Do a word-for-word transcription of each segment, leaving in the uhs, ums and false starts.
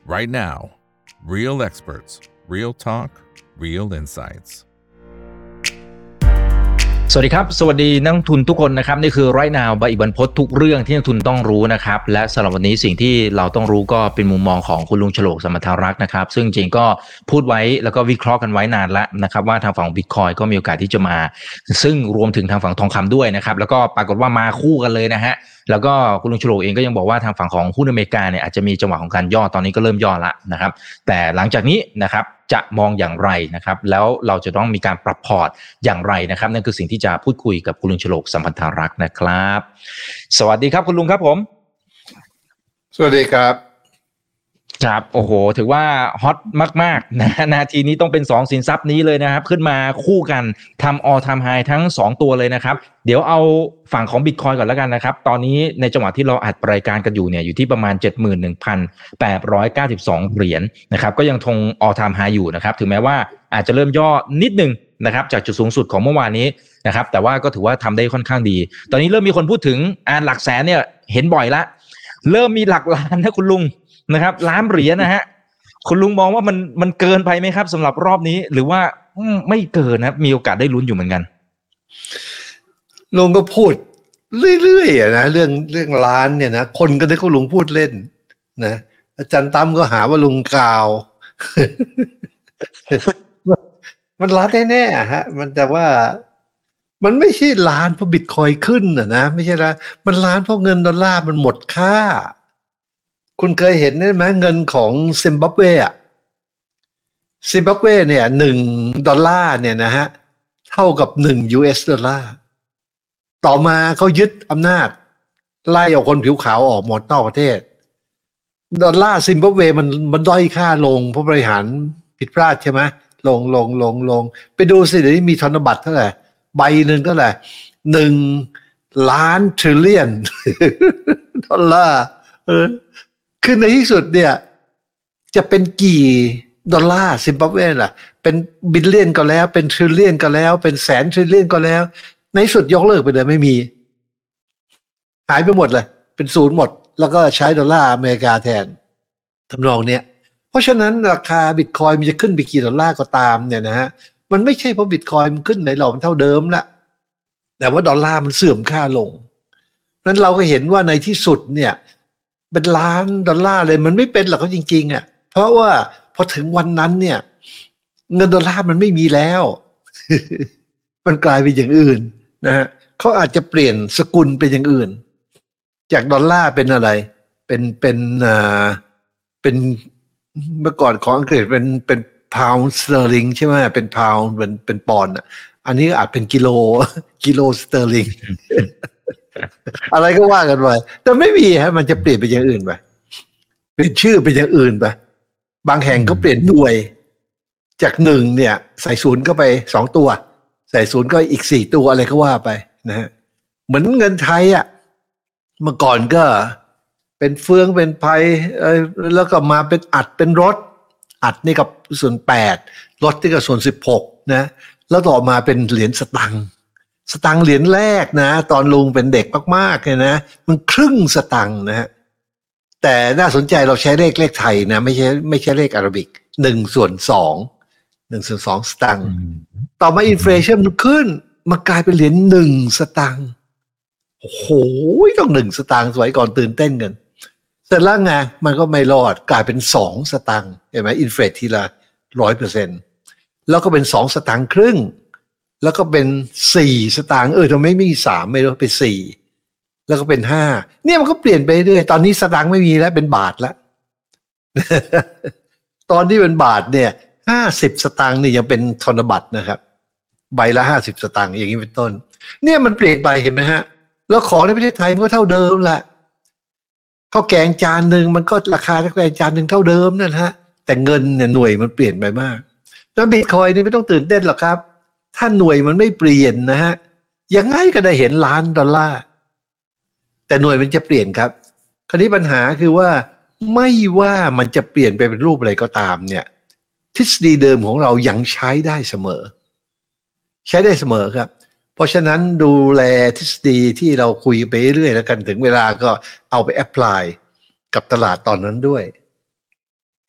right now. Real experts, real talk, real insights. สวัสดีครับสวัสดีนักลงทุนทุกคนนะครับนี่คือ Right Now ใบอิบันพศทุกเรื่องที่นักลงทุนต้องรู้นะครับและสำหรับวันนี้สิ่งที่เราต้องรู้ก็เป็นมุมมองของคุณลุงฉลก สมรรถรักษ์นะครับซึ่งจริงก็พูดไว้แล้วก็วิเคราะห์กันไว้นานแล้วนะครับว่าทางฝั่ง Bitcoin ก็มีโอกาสที่จะมาซึ่งรวมถึงทางฝั่งทองคำด้วยนะครับแล้วก็ปรากฏว่ามาคู่กันเลยนะฮะแล้วก็คุณลุงฉลกเองก็ยังบอกว่าทางฝั่งของหุ้นอเมริกาเนี่ยอาจจะมีจังหวะของการย่อตอนนี้ก็เริ่มย่อละนะครับแต่หลังจากนี้นะครับจะมองอย่างไรนะครับแล้วเราจะต้องมีการปรับพอร์ตอย่างไรนะครับนั่นคือสิ่งที่จะพูดคุยกับคุณลุงฉลก สมรรถรักษ์นะครับสวัสดีครับคุณลุงครับผมสวัสดีครับครับโอ้โหถือว่าฮอตมากๆนะนาทีนี้ต้องเป็นสองสินทรัพย์นี้เลยนะครับขึ้นมาคู่กันทำ all time high ทั้งสองตัวเลยนะครับเดี๋ยวเอาฝั่งของ Bitcoin ก่อนแล้วกันนะครับตอนนี้ในจังหวะที่เราอัดรายการกันอยู่เนี่ยอยู่ที่ประมาณ เจ็ดหมื่นหนึ่งพันแปดร้อยเก้าสิบสอง เหรียญนะครับก็ยังคง all time high อยู่นะครับถึงแม้ว่าอาจจะเริ่มย่อนิดนึงนะครับจากจุดสูงสุดของเมื่อวานนี้นะครับแต่ว่าก็ถือว่าทำได้ค่อนข้างดีตอนนี้เริ่มมีคนพูดถึงอ่าหลักแสนเนี่ยเห็นบ่อยละเริ่มมีหลักล้านนะคุณลุงนะครับล้านเหรียญนะฮะคุณลุงมองว่ามันมันเกินไปไหมครับสำหรับรอบนี้หรือว่าไม่เกินนะมีโอกาสได้ลุ้นอยู่เหมือนกันลุงก็พูดเรื่อยๆนะเรื่องเรื่องล้านเนี่ยนะคนก็ได้เขาลุงพูดเล่นนะอาจารย์ตั้มก็หาว่าลุงกาว มันล้านแน่ๆฮะมันแต่ว่ามันไม่ใช่ล้านเพราะบิตคอยน์ขึ้นนะนะไม่ใช่ล้านมันล้านเพราะเงินดอลลาร์มันหมดค่าคุณเคยเห็นได้ไหมเงินของซิมบับเวอ่ะซิมบับเวเนี่ยหนึ่งดอลลาร์เนี่ยนะฮะเท่ากับหนึ่ง ยู เอส ดอลลาร์ต่อมาเขายึดอำนาจไล่เอาคนผิวขาวออกหมดนอกประเทศดอลลาร์ซิมบับเวมันมันด้อยค่าลงเพราะบริหารผิดพลาดใช่ไหมลงลงลงลงไปดูสิเดี๋ยวนี้มีธนบัตรเท่าไหร่ใบหนึ่งเท่าไหร่หนึ่งล้านทริลเลียนดอลลาร์เออคือในที่สุดเนี่ยจะเป็นกี่ดอลลาร์ซิมบับเวล่ะเป็นบิลเลียนก็แล้วเป็นทริลเลียนก็แล้วเป็นแสนทริลเลียนก็แล้วในสุดยกเลิกไปเลยไม่มีหายไปหมดเลยเป็นศูนย์หมดแล้วก็ใช้ดอลลาร์อเมริกาแทนทำนองเนี้ยเพราะฉะนั้นราคาบิตคอยน์มันจะขึ้นไปกี่ดอลลาร์ก็ตามเนี่ยนะฮะมันไม่ใช่เพราะบิตคอยน์มันขึ้นในหลอมเท่าเดิมละแต่ว่าดอลลาร์มันเสื่อมค่าลงนั้นเราก็เห็นว่าในที่สุดเนี่ยเป็นล้านดอลลาร์เลยมันไม่เป็นหรอกเขาจริงๆอ่ะเพราะว่าพอถึงวันนั้นเนี่ยเงินดอลลาร์มันไม่มีแล้ว มันกลายเป็นอย่างอื่นนะฮะเขาอาจจะเปลี่ยนสกุลเป็นอย่างอื่นจากดอลลาร์เป็นอะไรเป็นเป็นอ่าเป็นเมื่อก่อนของอังกฤษเป็นเป็นพาวน์สเตอร์ลิงใช่ไหมเป็นพาวน์เป็นเป็นปอนด์อ่ะอันนี้อาจเป็นกิโลกิโลสเตอร์ลิง อะไรก็ว่ากันไปแต่ไม่มีฮะมันจะเปลี่ยนไปอย่างอื่นไปเปลี่ยนชื่อเป็นอย่างอื่นไปบางแห่งก็เปลี่ยนหน่วยจากหนึ่งเนี่ยใส่ศูนย์ก็ไปสองตัวใส่ศูนย์ก็อีกสี่ตัวอะไรก็ว่าไปนะฮะเหมือนเงินไทยอ่ะเมื่อก่อนก็เป็นเฟืองเป็นไพเออแล้วก็มาเป็นอัดเป็นรถอัดนี่กับส่วนแปดรถนี่กับส่วนสิบหกนะแล้วต่อมาเป็นเหรียญสตังค์สตังค์เหรียญแรกนะตอนลุงเป็นเด็กมากๆเลยนะมันครึ่งสตังค์นะฮะแต่น่าสนใจเราใช้เลขเลขไทยนะไม่ใช่ไม่ใช่เลขอาราบิกหนึ่งส่วนสองหนึ่งส่วนสองสตังค์ต่อมาอินเฟลชันมันขึ้นมากลายเป็นเหรียญหนึ่งสตังค์โอ้โหต้องหนึ่งสตังค์สมัยก่อนตื่นเต้นกันเสร็จแล้วไงมันก็ไม่รอดกลายเป็นสองสตังค์เห็นไหมอินเฟลททีละร้อยเปอร์เซ็นต์แล้วก็เป็นสองสตังค์ครึ่งแล้วก็เป็นสี่สตางค์เออทำไมไม่มีสามไม่รู้เป็นสี่แล้วก็เป็นห้าเนี่ยมันก็เปลี่ยนไปเรื่อยตอนนี้สตางค์ไม่มีแล้วเป็นบาทแล้ว ตอนที่เป็นบาทเนี่ยห้าสิบสตางค์นี่ยังเป็นธนบัตรนะครับใบละห้าสิบสตางค์อย่างนี้เป็นต้นเนี่ยมันเปลี่ยนไปเห็นไหมฮะแล้วของในประเทศไทยมันก็เท่าเดิมแหละข้าวแกงจานหนึ่งมันก็ราคาข้าวแกงจานหนึ่งเท่าเดิมนั่นฮะแต่เงินเนี่ยหน่วยมันเปลี่ยนไปมากแล้วบิตคอยน์นี่ไม่ต้องตื่นเต้นหรอกครับถ้าหน่วยมันไม่เปลี่ยนนะฮะยังไงก็ได้เห็นล้านดอลลาร์แต่หน่วยมันจะเปลี่ยนครับคราวนี้ปัญหาคือว่าไม่ว่ามันจะเปลี่ยนไปเป็นรูปอะไรก็ตามเนี่ยทฤษฎีเดิมของเรายังใช้ได้เสมอใช้ได้เสมอครับเพราะฉะนั้นดูแลทฤษฎีที่เราคุยไปเรื่อยแล้วกันถึงเวลาก็เอาไปแอพพลายกับตลาดตอนนั้นด้วย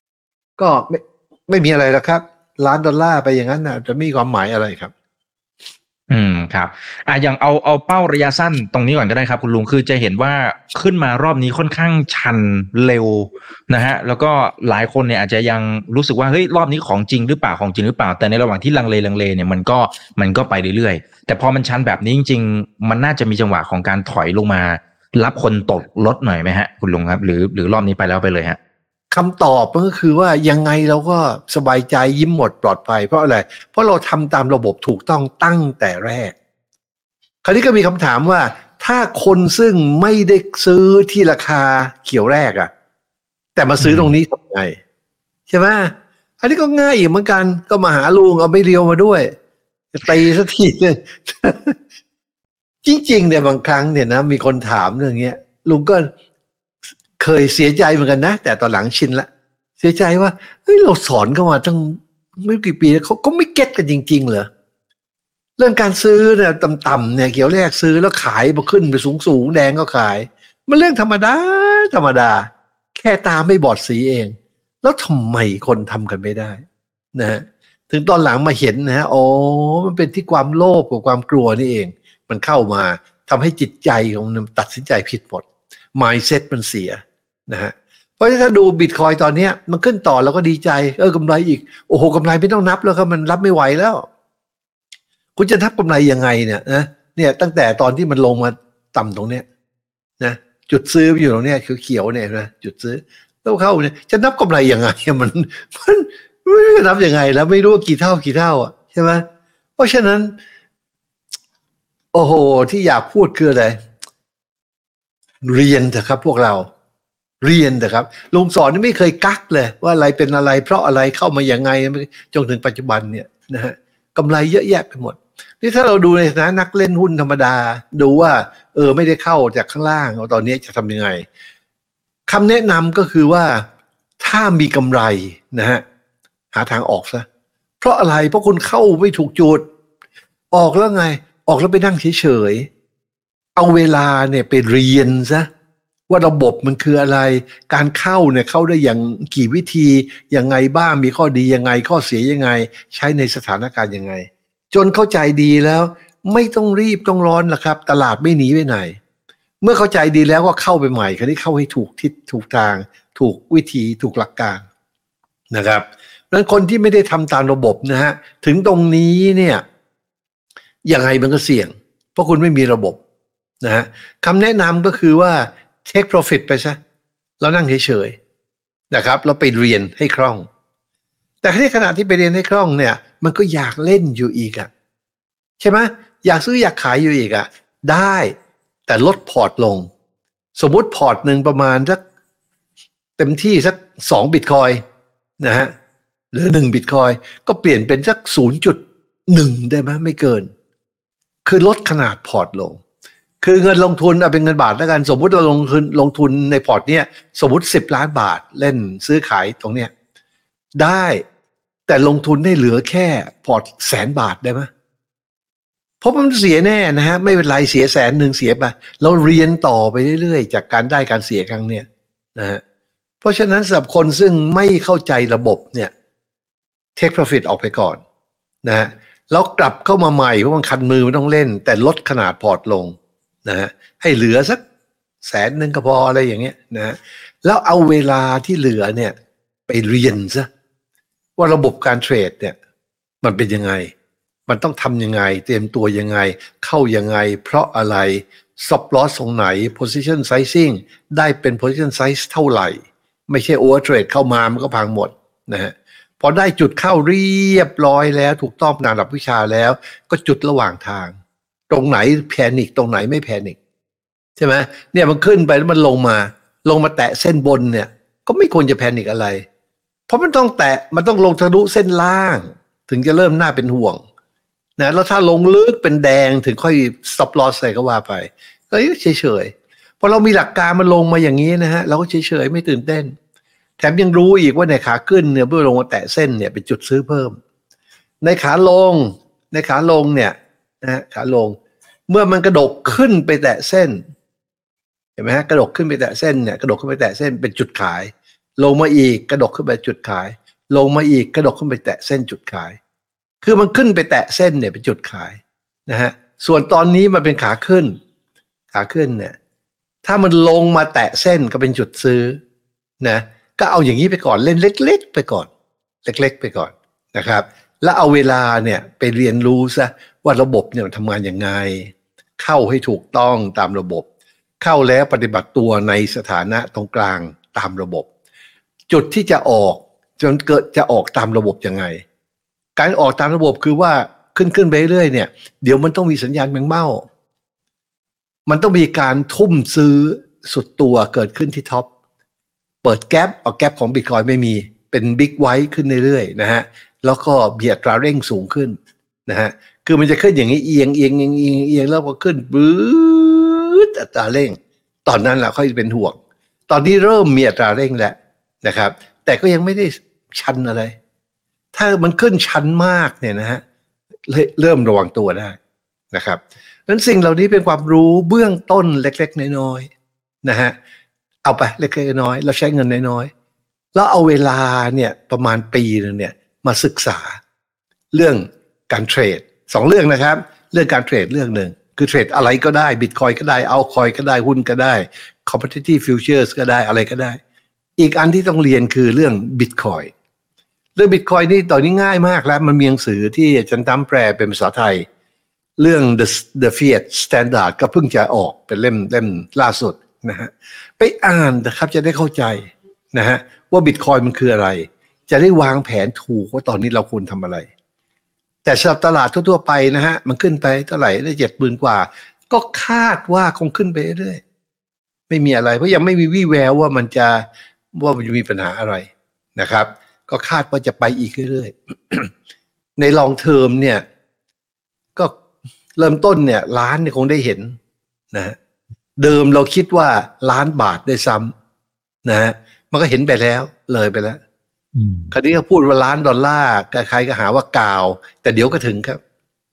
ก็ไม่ไม่มีอะไรแล้วครับล้านดอลลาร์ไปอย่างนั้นนะจะมีความหมายอะไรครับอืมครับอ่ะอย่างเอาเอาเป้าระยะสั้นตรงนี้ก่อนก็ได้ครับคุณลุงคือจะเห็นว่าขึ้นมารอบนี้ค่อนข้างชันเร็วนะฮะแล้วก็หลายคนเนี่ยอาจจะยังรู้สึกว่าเฮ้ยรอบนี้ของจริงหรือเปล่าของจริงหรือเปล่าแต่ในระหว่างที่ลังเลลังเลเนี่ยมันก็มันก็ไปเรื่อยๆแต่พอมันชันแบบนี้จริงๆมันน่าจะมีจังหวะของการถอยลงมารับคนตกรถหน่อยไหมฮะคุณลุงครับหรือหรือรอบนี้ไปแล้วไปเลยฮะคำตอบก็คือว่ายังไงเราก็สบายใจยิ้มหมดปลอดภัยเพราะอะไรเพราะเราทำตามระบบถูกต้องตั้งแต่แรกคราวนี้ก็มีคำถามว่าถ้าคนซึ่งไม่ได้ซื้อที่ราคาเขียวแรกอะแต่มาซื้อตรงนี้ทำไงใช่ไหมอันนี้ก็ง่ายอีกเหมือนกันก็มาหาลุงเอาไม่เรียวมาด้วยตีสักทีเนี่ยจริงๆเนี่ยบางครั้งเนี่ยนะมีคนถามเรื่องเงี้ยลุงก็เคยเสียใจเหมือนกันนะแต่ตอนหลังชินละเสียใจว่าเฮ้ยเราสอนเขามาตั้งไม่กี่ปีเขาก็ไม่เก็ตกันจริงๆเหรอเรื่องการซื้อเนี่ยต่ำๆเนี่ยเขียวแรกซื้อแล้วขายมาขึ้นไปสูงๆแดงก็ขายมันเรื่องธรรมดาธรรมดาแค่ตาไม่บอดสีเองแล้วทำไมคนทำกันไม่ได้นะฮะถึงตอนหลังมาเห็นนะฮะอ๋อมันเป็นที่ความโลภกับความกลัวนี่เองมันเข้ามาทำให้จิตใจของมันตัดสินใจผิดหมด mindset มันเสียนะฮะเพราะถ้าดูบิตคอยตอนนี้มันขึ้นต่อแล้วก็ดีใจเออกำไรอีกโอ้โหกำไรไม่ต้องนับแล้วครับมันรับไม่ไหวแล้วคุณจะนับกำไรยังไงเนี่ยนะเนี่ยตั้งแต่ตอนที่มันลงมาต่ำตรงเนี้ยนะจุดซื้ออยู่ตรงเนี้ยเขียวๆเนี่ยนะจุดซื้อแล้วเข้าเนี่ยจะนับกำไรยังไงมันมันไม่รู้จะนับยังไงแล้วไม่รู้กี่เท่ากี่เท่าอ่ะใช่ไหมเพราะฉะนั้นโอ้โหที่อยากพูดคืออะไรเรียนเถอะครับพวกเราเรียนเถอะครับลุงสอนนี่ไม่เคยกักเลยว่าอะไรเป็นอะไรเพราะอะไรเข้ามาอย่างไงจนถึงปัจจุบันเนี่ยนะฮะกำไรเยอะแยะไปหมดนี่ถ้าเราดูในฐานะนักเล่นหุ้นธรรมดาดูว่าเออไม่ได้เข้าจากข้างล่างตอนนี้จะทำยังไงคำแนะนำก็คือว่าถ้ามีกำไรนะฮะหาทางออกซะเพราะอะไรเพราะคุณเข้าไม่ถูกจุดออกแล้วไงออกแล้วไปนั่งเฉยๆเอาเวลาเนี่ยไปเรียนซะว่าระบบมันคืออะไรการเข้าเนี่ยเข้าได้อย่างกี่วิธียังไงบ้างมีข้อดียังไงข้อเสียยังไงใช้ในสถานการณ์ยังไงจนเข้าใจดีแล้วไม่ต้องรีบต้องร้อนละครับตลาดไม่หนีไปไหนเมื่อเข้าใจดีแล้วก็เข้าไปใหม่คราวนี้เข้าให้ถูกทิศถูกทางถูกวิธีถูกหลักการนะครับดังนั้นคนที่ไม่ได้ทำตามระบบนะฮะถึงตรงนี้เนี่ยยังไงมันก็เสี่ยงเพราะคุณไม่มีระบบนะฮะคำแนะนำก็คือว่าtake profit ไปซะเรานั่งเฉยๆนะครับเราไปเรียนให้คล่องแต่ในขณะที่ไปเรียนให้คล่องเนี่ยมันก็อยากเล่นอยู่อีกอ่ะใช่ไหมอยากซื้ออยากขายอยู่อีกอ่ะได้แต่ลดพอร์ตลงสมมุติพอร์ตหนึ่งประมาณสักเต็มที่สักสองบิตคอยนะฮะหรือหนึ่งบิตคอยก็เปลี่ยนเป็นสัก ศูนย์จุดหนึ่ง ได้ไหมไม่เกินคือลดขนาดพอร์ตลงคือเงินลงทุนเอาเป็นเงินบาทแล้วกันสมมุติเราลงทุนลงทุนในพอร์ตเนี้ยสมมุติสิบล้านบาทเล่นซื้อขายตรงเนี้ยได้แต่ลงทุนได้เหลือแค่พอร์ตแสนบาทได้ไหมเพราะมันเสียแน่นะฮะไม่เป็นไรเสียแสนหนึ่งเสียไปเราเรียนต่อไปเรื่อยๆจากการได้การเสียครั้งเนี้ยนะฮะเพราะฉะนั้นสำหรับคนซึ่งไม่เข้าใจระบบเนี่ย take profit ออกไปก่อนนะฮะแล้วกลับเข้ามาใหม่เพราะมันคันมือไม่ต้องเล่นแต่ลดขนาดพอร์ตลงนะฮะให้เหลือสักแสนหนึ่งก็พออะไรอย่างเงี้ยนะฮะแล้วเอาเวลาที่เหลือเนี่ยไปเรียนซะว่าระบบการเทรดเนี่ยมันเป็นยังไงมันต้องทำยังไงเตรียมตัวยังไงเข้ายังไงเพราะอะไร stop loss ตรงไหน position sizing ได้เป็น position size เท่าไหร่ไม่ใช่ over trade เข้ามามันก็พังหมดนะฮะพอได้จุดเข้าเรียบร้อยแล้วถูกต้องตามหลักวิชาแล้วก็จุดระหว่างทางตรงไหนแพนิคตรงไหนไม่แพนิคใช่ไหมเนี่ยมันขึ้นไปแล้วมันลงมาลงมาแตะเส้นบนเนี่ยก็ไม่ควรจะแพนิคอะไรเพราะมันต้องแตะมันต้องลงทะลุเส้นล่างถึงจะเริ่มน่าเป็นห่วงนะแล้วถ้าลงลึกเป็นแดงถึงค่อย stop loss ใส่ก็ว่าไปก็เฉยๆพอเรามีหลักการมันลงมาอย่างนี้นะฮะเราก็เฉยๆไม่ตื่นเต้นแถมยังรู้อีกว่าในขาขึ้นเนี่ยเมื่อลงมาแตะเส้นเนี่ยเป็นจุดซื้อเพิ่มในขาลงในขาลงเนี่ยนะขาลงเมื่อมันกระดกขึ้นไปแตะเส้นเห็นไหมฮะกระดกขึ้นไปแตะเส้นเนี่ยกระดกขึ้นไปแตะเส้นเป็นจุดขายลงมาอีกกระดกขึ้นไปจุดขายลงมาอีกกระดกขึ้นไปแตะเส้นจุดขายคือมันขึ้นไปแตะเส้นเนี่ยเป็นจุดขายนะฮะส่วนตอนนี้มันเป็นขาขึ้นขาขึ้นเนี่ยถ้ามันลงมาแตะเส้นก็เป็นจุดซื้อนะก็เอาอย่างนี้ไปก่อนเล่นเล็กๆไปก่อนเล็กๆไปก่อนนะครับแล้วเอาเวลาเนี่ยไปเรียนรู้ซะว่าระบบเนี่ยมันทำงานยังไงเข้าให้ถูกต้องตามระบบเข้าแล้วปฏิบัติตัวในสถานะตรงกลางตามระบบจุดที่จะออกจนเกิดจะออกตามระบบยังไงการออกตามระบบคือว่าขึ้นขึ้นไปเรื่อยเนี่ยเดี๋ยวมันต้องมีสัญญาณแมงเม่ามันต้องมีการทุ่มซื้อสุดตัวเกิดขึ้นที่ท็อปเปิดแก๊ปเอาแก๊ปของ Bitcoin ไม่มีเป็นบิ๊กไวท์ขึ้นเรื่อยๆนะฮะแล้วก็เบียดตราเร่งสูงขึ้นนะฮะคือมันจะขึ้นอย่างนี้เอียงเอียงเอียงเอียงเอียงแล้วก็ขึ้นบื้ออัตราเร่งตอนนั้นแหละค่อยเป็นห่วงตอนนี้เริ่มมีอัตราเร่งแล้วนะครับแต่ก็ยังไม่ได้ชันอะไรถ้ามันขึ้นชันมากเนี่ยนะฮะเริ่มระวังตัวได้นะครับนั้นสิ่งเหล่านี้เป็นความรู้เบื้องต้นเล็กๆน้อยๆนะฮะเอาไปเล็กๆน้อยๆเราใช้เงินน้อยๆแล้วเอาเวลาเนี่ยประมาณปีนึงเนี่ยมาศึกษาเรื่องการเทรดสองเรื่องนะครับเรื่องการเทรดเรื่องหนึ่งคือเทรดอะไรก็ได้บิตคอยก็ได้เอาคอยก็ได้หุ้นก็ได้ competitive futures ก็ได้อะไรก็ได้อีกอันที่ต้องเรียนคือเรื่องบิตคอยเรื่องบิตคอยนี่ตอนนี้ง่ายมากแล้วมันมีหนังสือที่อาจารย์ตั้มแปลเป็นภาษาไทยเรื่อง the the fiat standard ก็เพิ่งจะออกเป็นเล่มเล่มล่าสุดนะฮะไปอ่านนะครับจะได้เข้าใจนะฮะว่าบิตคอยมันคืออะไรจะได้วางแผนถูกว่าตอนนี้เราควรทำอะไรแต่สำหรับตลาดทั่วๆไปนะฮะมันขึ้นไปเท่าไหร่ได้เจ็ดหมื่นกว่าก็คาดว่าคงขึ้นไปเรื่อยๆไม่มีอะไรเพราะยังไม่มีวี่แววว่ามันจะว่ามันจะมีปัญหาอะไรนะครับก็คาดว่าจะไปอีกเรื่อยๆในลองเทอมเนี่ยก็เริ่มต้นเนี่ยล้านเนี่ยคงได้เห็นนะฮะเดิมเราคิดว่าล้านบาทได้ซ้ำนะฮะมันก็เห็นไปแล้วเลยไปแล้วคราวนี้ก็พูดว่าล้านดอลลาร์ใครก็หาว่ากาวแต่เดี๋ยวก็ถึงครับ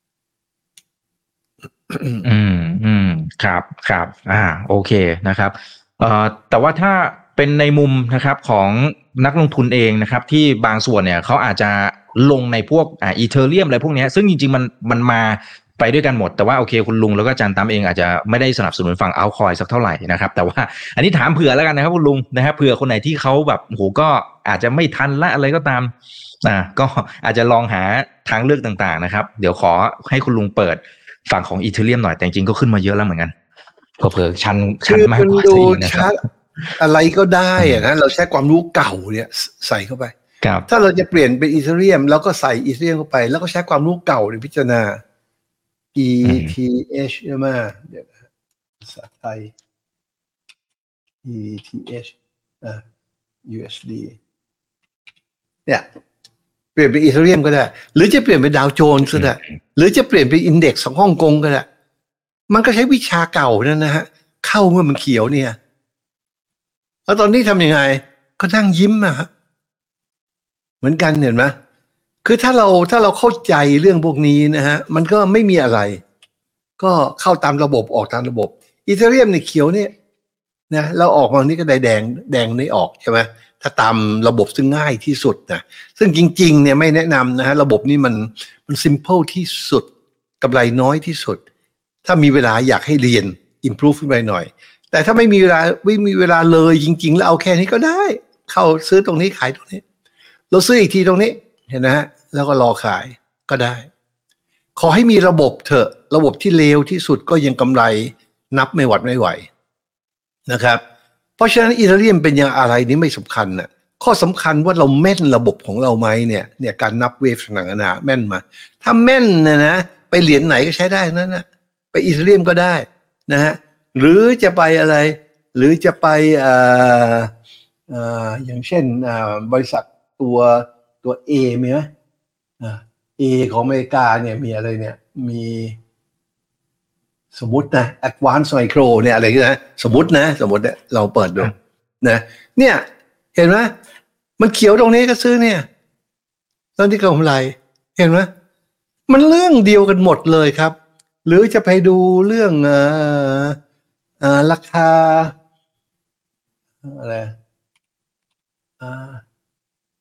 อืมอืมครับครับอ่าโอเคนะครับเอ่อแต่ว่าถ้าเป็นในมุมนะครับของนักลงทุนเองนะครับที่บางส่วนเนี่ยเขาอาจจะลงในพวกอ่าอีเธอเรียมอะไรพวกนี้ซึ่งจริงๆมันมันมาไปด้วยกันหมดแต่ว่าโอเคคุณลุงแล้วก็อาจารย์ตามเองอาจจะไม่ได้สนับสนุนฝั่งเอาท์คอยสักเท่าไหร่นะครับแต่ว่าอันนี้ถามเผื่อแล้วกันนะครับคุณลุงนะครับเผื่อคนไหนที่เขาแบบโหก็อาจจะไม่ทันละอะไรก็ตามอ่าก็อาจจะลองหาทางเลือกต่างๆนะครับเดี๋ยวขอให้คุณลุงเปิดฝั่งของอีเธอเรียมหน่อยแต่จริงๆก็ขึ้นมาเยอะแล้วเหมือนกันก็เพิ่มชันชันมากกว่าซะอีกนะครับอะไรก็ได้อะนะเราใช้ความรู้เก่าเนี่ยใส่เข้าไปถ้าเราจะเปลี่ยนเป็นอีเธอเรียมเราก็ใส่อีเธอเรียมเข้าไปแล้วก็ใช้ความรู้เก่าในพิจารณา อี ที เอช ใช่ไหมเดี๋ยวภาษาไทย อี ที เอช อ่า ยู เอส ดี เนี่ยเปลี่ยนเป็นอีเธอเรียมก็ได้หรือจะเปลี่ยนเป็นดาวโจนส์ก็ได้หรือจะเปลี่ยนเป็นอินเด็กซ์ของฮ่องกงก็ได้มันก็ใช้วิชาเก่านั่นนะฮะเข้าเมื่อมันเขียวเนี่ยแล้วตอนนี้ทำยังไงก็นั่งยิ้มอะฮะเหมือนกันเห็นไหมคือถ้าเราถ้าเราเข้าใจเรื่องพวกนี้นะฮะมันก็ไม่มีอะไรก็เข้าตามระบบออกตามระบบอีเธอเรียมในเขียวเนี่ยนะเราออกมานี้ก็ได้แดงแดงนี่ออกใช่ไหมถ้าตามระบบซึ่งง่ายที่สุดนะซึ่งจริงๆเนี่ยไม่แนะนำนะฮะระบบนี้มันมันซิมเพิลที่สุดกำไรน้อยที่สุดถ้ามีเวลาอยากให้เรียน improve ขึ้นไปหน่อยแต่ถ้าไม่มีเวลาไม่มีเวลาเลยจริงๆแล้วเอาแค่นี้ก็ได้เข้าซื้อตรงนี้ขายตรงนี้เราซื้ออีกทีตรงนี้เห็นนะฮะแล้วก็รอขายก็ได้ขอให้มีระบบเถอะระบบที่เลวที่สุดก็ยังกำไรนับไม่หวัดไม่ไหวนะครับเพราะฉะนั้นอีเธอเรียมเป็นอย่างอะไรนี้ไม่สำคัญน่ะข้อสำคัญว่าเราแม่นระบบของเราไหมเนี่ยเนี่ยการนับเวฟต่างๆนาแม่นมาถ้าแม่นนะนะไปเหรียญไหนก็ใช้ได้นั่นนะไปอีเธอเรียมก็ได้นะฮะหรือจะไปอะไรหรือจะไปอ่าอ่าอย่างเช่นอ่าบริษัทตัวตัว A มีไหมอ่า A ของอเมริกาเนี่ยมีอะไรเนี่ยมีสมมตินะ Advanced Micro เนี่ยอะไรนะสมมตินะสมมติเนี่ยเราเปิดดูนะเนี่ยเห็นไหมมันเขียวตรงนี้ก็ซื้อเนี่ยตอนที่กำไรเห็นไหมมันเรื่องเดียวกันหมดเลยครับหรือจะไปดูเรื่องเอ่อเอ่อราคาอะไรอ่า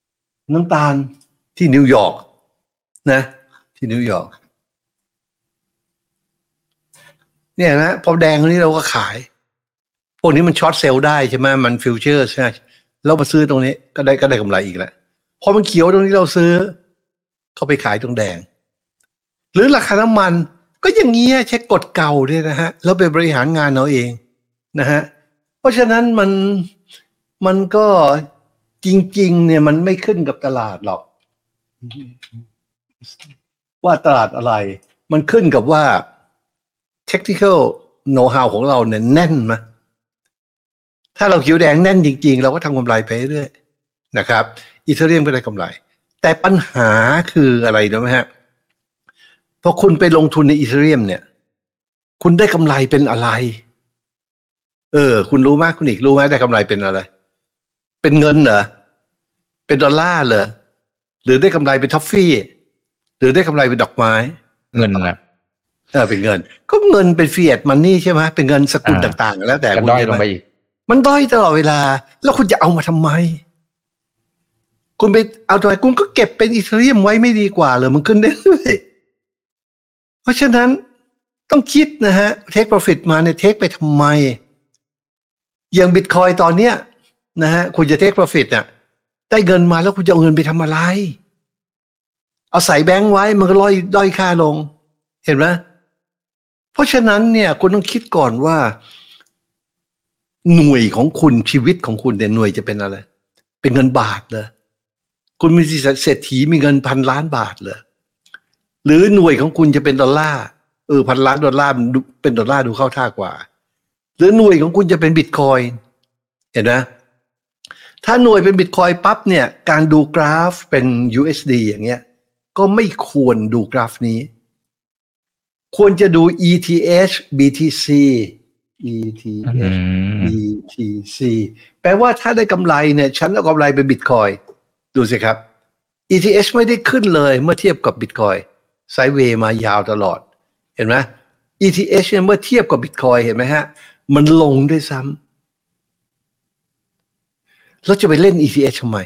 น้ำตาลที่นิวยอร์กนะที่นิวยอร์กเนี่ยนะพอแดงตรงนี้เราก็ขายพวกนี้มันช็อตเซลล์ได้ใช่ไหมมันฟิวเจอร์ใช่ไหมเรามาซื้อตรงนี้ก็ได้ก็ได้กำไรอีกแล้วพอมันเขียวตรงนี้เราซื้อเข้าไปขายตรงแดงหรือราคาน้ำมันก็อย่างเงี้ยใช้กฎเก่าด้วยนะฮะแล้วไปบริหารงานเราเองนะฮะเพราะฉะนั้นมันมันก็จริงๆเนี่ยมันไม่ขึ้นกับตลาดหรอกว่าตลาดอะไรมันขึ้นกับว่า technical know-how ของเราเนี่ยแน่นไหมถ้าเราเขียวแดงแน่นจริงๆเราก็ทำกำไรไปเรื่อยๆนะครับอีเธเรียมก็ได้กำไรแต่ปัญหาคืออะไรรู้ไหมฮะพอคุณไปลงทุนในอีเธเรียมเนี่ยคุณได้กำไรเป็นอะไรเออคุณรู้ไหมคุณอีกรู้ไหมได้กำไรเป็นอะไรเป็นเงินเหรอเป็นดอลลาร์เหรอหรือได้กำไรเป็นท็อฟฟี่หรือได้กำไรเป็นดอกไม้เงินนะเออเป็นเงินก็เงินเป็นฟิแอตมันนี่ใช่ไหมเป็นเงินสกุลต่างๆแล้วแต่คุณด้อยลงไปอีกมันด้อยตลอดเวลาแล้วคุณจะเอามาทำไมคุณไปเอาทำไมคุณก็เก็บเป็นอีเธเรียมไว้ไม่ดีกว่าเลยมันขึ้นได้เรื่อยเพราะฉะนั้นต้องคิดนะฮะเทคโปรฟิตมาเนี่ยเทคไปทำไมอย่างบิตคอยตอนเนี้ยนะฮะคุณจะเทคโปรฟิตอ่ะได้เงินมาแล้วคุณจะเอาเงินไปทำอะไรเอาใส่แบงค์ไว้มันก็ลอยด้อยค่าลงเห็นไหมเพราะฉะนั้นเนี่ยคุณต้องคิดก่อนว่าหน่วยของคุณชีวิตของคุณเนี่ยหน่วยจะเป็นอะไรเป็นเงินบาทเหรอคุณมีเศรษฐีมีเงินพันล้านบาทเหรอหรือหน่วยของคุณจะเป็นดอลลาร์เออพันล้านดอลลาร์เป็นดอลลาร์ดูเข้าท่ากว่าหรือหน่วยของคุณจะเป็นบิตคอยน์เห็นไหมถ้าหน่วยเป็นบิตคอยน์ปั๊บเนี่ยการดูกราฟเป็น ยู เอส ดี อย่างเงี้ยก็ไม่ควรดูกราฟนี้ควรจะดู อี ที เอช บี ที ซี อี ที เอช บี ที ซี แปลว่าถ้าได้กำไรเนี่ยฉันเอากำไรเป็นบิตคอยน์ดูสิครับ อี ที เอช ไม่ได้ขึ้นเลยเมื่อเทียบกับบิตคอยน์ไซด์เวย์มายาวตลอดเห็นไหม อี ที เอช เนี่ยเมื่อเทียบกับบิตคอยน์เห็นไหมฮะมันลงด้วยซ้ำแล้วจะไปเล่น อี ที เอช ทำไม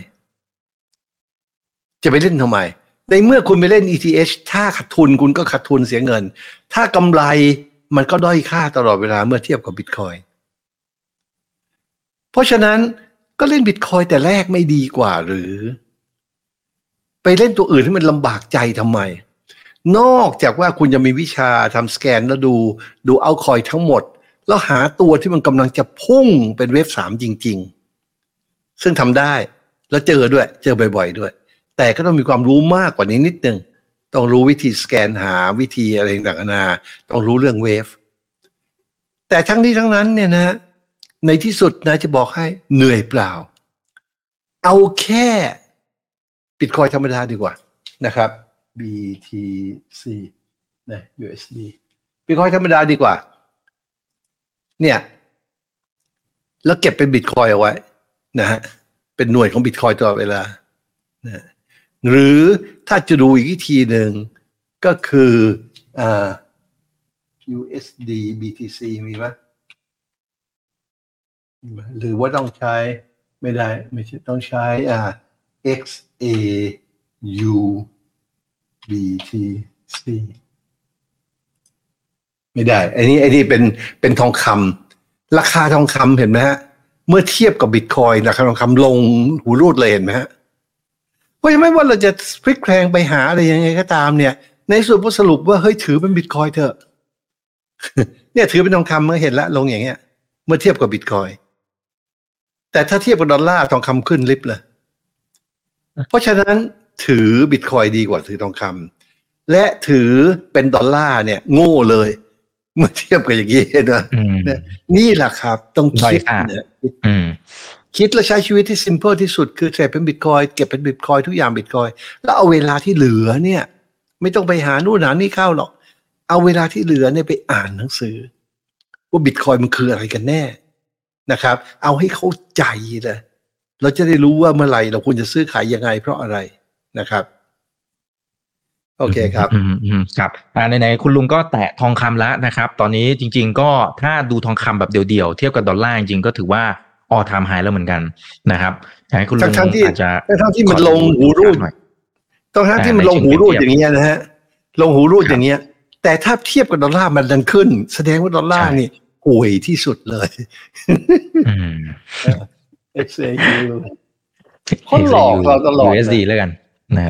จะไปเล่นทำไมในเมื่อคุณไปเล่น อี ที เอช ถ้าขาดทุนคุณก็ขาดทุนเสียเงินถ้ากำไรมันก็ด้อยค่าตลอดเวลาเมื่อเทียบกับบิตคอยน์เพราะฉะนั้นก็เล่นบิตคอยน์แต่แรกไม่ดีกว่าหรือไปเล่นตัวอื่นที่มันลำบากใจทำไมนอกจากว่าคุณจะมีวิชาทำสแกนแล้วดูดูเอาคอยทั้งหมดแล้วหาตัวที่มันกำลังจะพุ่งเป็นเวฟสามจริงๆซึ่งทำได้แล้วเจอด้วยเจอบ่อยๆด้วยแต่ก็ต้องมีความรู้มากกว่านี้นิดนึงต้องรู้วิธีสแกนหาวิธีอะไรต่างๆนานาต้องรู้เรื่องเวฟแต่ทั้งนี้ทั้งนั้นเนี่ยนะในที่สุดนะจะบอกให้เหนื่อยเปล่าเอาแค่บิตคอยน์ธรรมดาดีกว่านะครับ บี ที ซี นะ ยู เอส ดี บิตคอยน์ธรรมดาดีกว่าเนี่ยแล้วเก็บเป็นบิตคอยน์เอาไว้นะฮะเป็นหน่วยของบิตคอยน์ตลอดเวลานะหรือถ้าจะดูอีกวิธีหนึ่งก็คืออ่า ยู เอส ดี บี ที ซี มีไหมหรือว่าต้องใช้ไม่ได้ไม่ใช่ต้องใช้อ่า เอ็กซ์ เอ ยู บี ที ซี ไม่ได้อันนี้อันนี้เป็นเป็นทองคำราคาทองคำเห็นไหมฮะเมื่อเทียบกับบิตคอยน์ราคาทองคำลงหูรูดเลยเห็นไหมฮะเพราะไม่ว่าเราจะพลิกแพลงไปหาอะไรยังไงก็ตามเนี่ยในสุดก็สรุปว่าเฮ้ยถือเป็นบิตคอยน์เถอะเนี่ยถือเป็นทองคำเมื่อเห็นแล้วลงอย่างเงี้ยเมื่อเทียบกับบิตคอยน์แต่ถ้าเทียบกับดอลลาร์ทองคำขึ้นลิบเลยเพราะฉะนั้นถือบิตคอยน์ดีกว่าถือทองคำและถือเป็นดอลลาร์เนี่ยโง่เลยเมื่อเทียบกับอย่างนี้นะนี่แหละครับต้องคิดนะคิดและใช้ชีวิตที่ simple ที่สุดคือเก็บเป็นบิตคอยน์เก็บเป็นบิตคอยน์ทุกอย่างบิตคอยน์แล้วเอาเวลาที่เหลือเนี่ยไม่ต้องไปหานู่นหานี่เข้าหรอกเอาเวลาที่เหลือเนี่ยไปอ่านหนังสือว่าบิตคอยน์มันคืออะไรกันแน่นะครับเอาให้เข้าใจเลยเราจะได้รู้ว่าเมื่อไหร่เราควรจะซื้อขายยังไงเพราะอะไรนะครับโอเคครับครับไหนๆคุณลุงก็แตะทองคำแล้วนะครับตอนนี้จริงๆก็ถ้าดูทองคำแบบเดี่ยวๆเทียบกับดอลลาร์จริงๆก็ถือว่า all time high แล้วเหมือนกันนะครับอยากให้คุณลุงทั้งๆที่อาจจะทั้งๆที่มันลงหูรูดหน่อยต้องทั้งที่มันลงหูรูดอย่างเงี้ยนะฮะลงหูรูดอย่างเงี้ยแต่ถ้าเทียบกับดอลลาร์มันดันขึ้นแสดงว่าดอลลาร์นี่ป่วยที่สุดเลยอืมเอ็กซ์ เอ ยู เขาหลอกเราตลอดยู เอส ดี แล้วกันนะครับ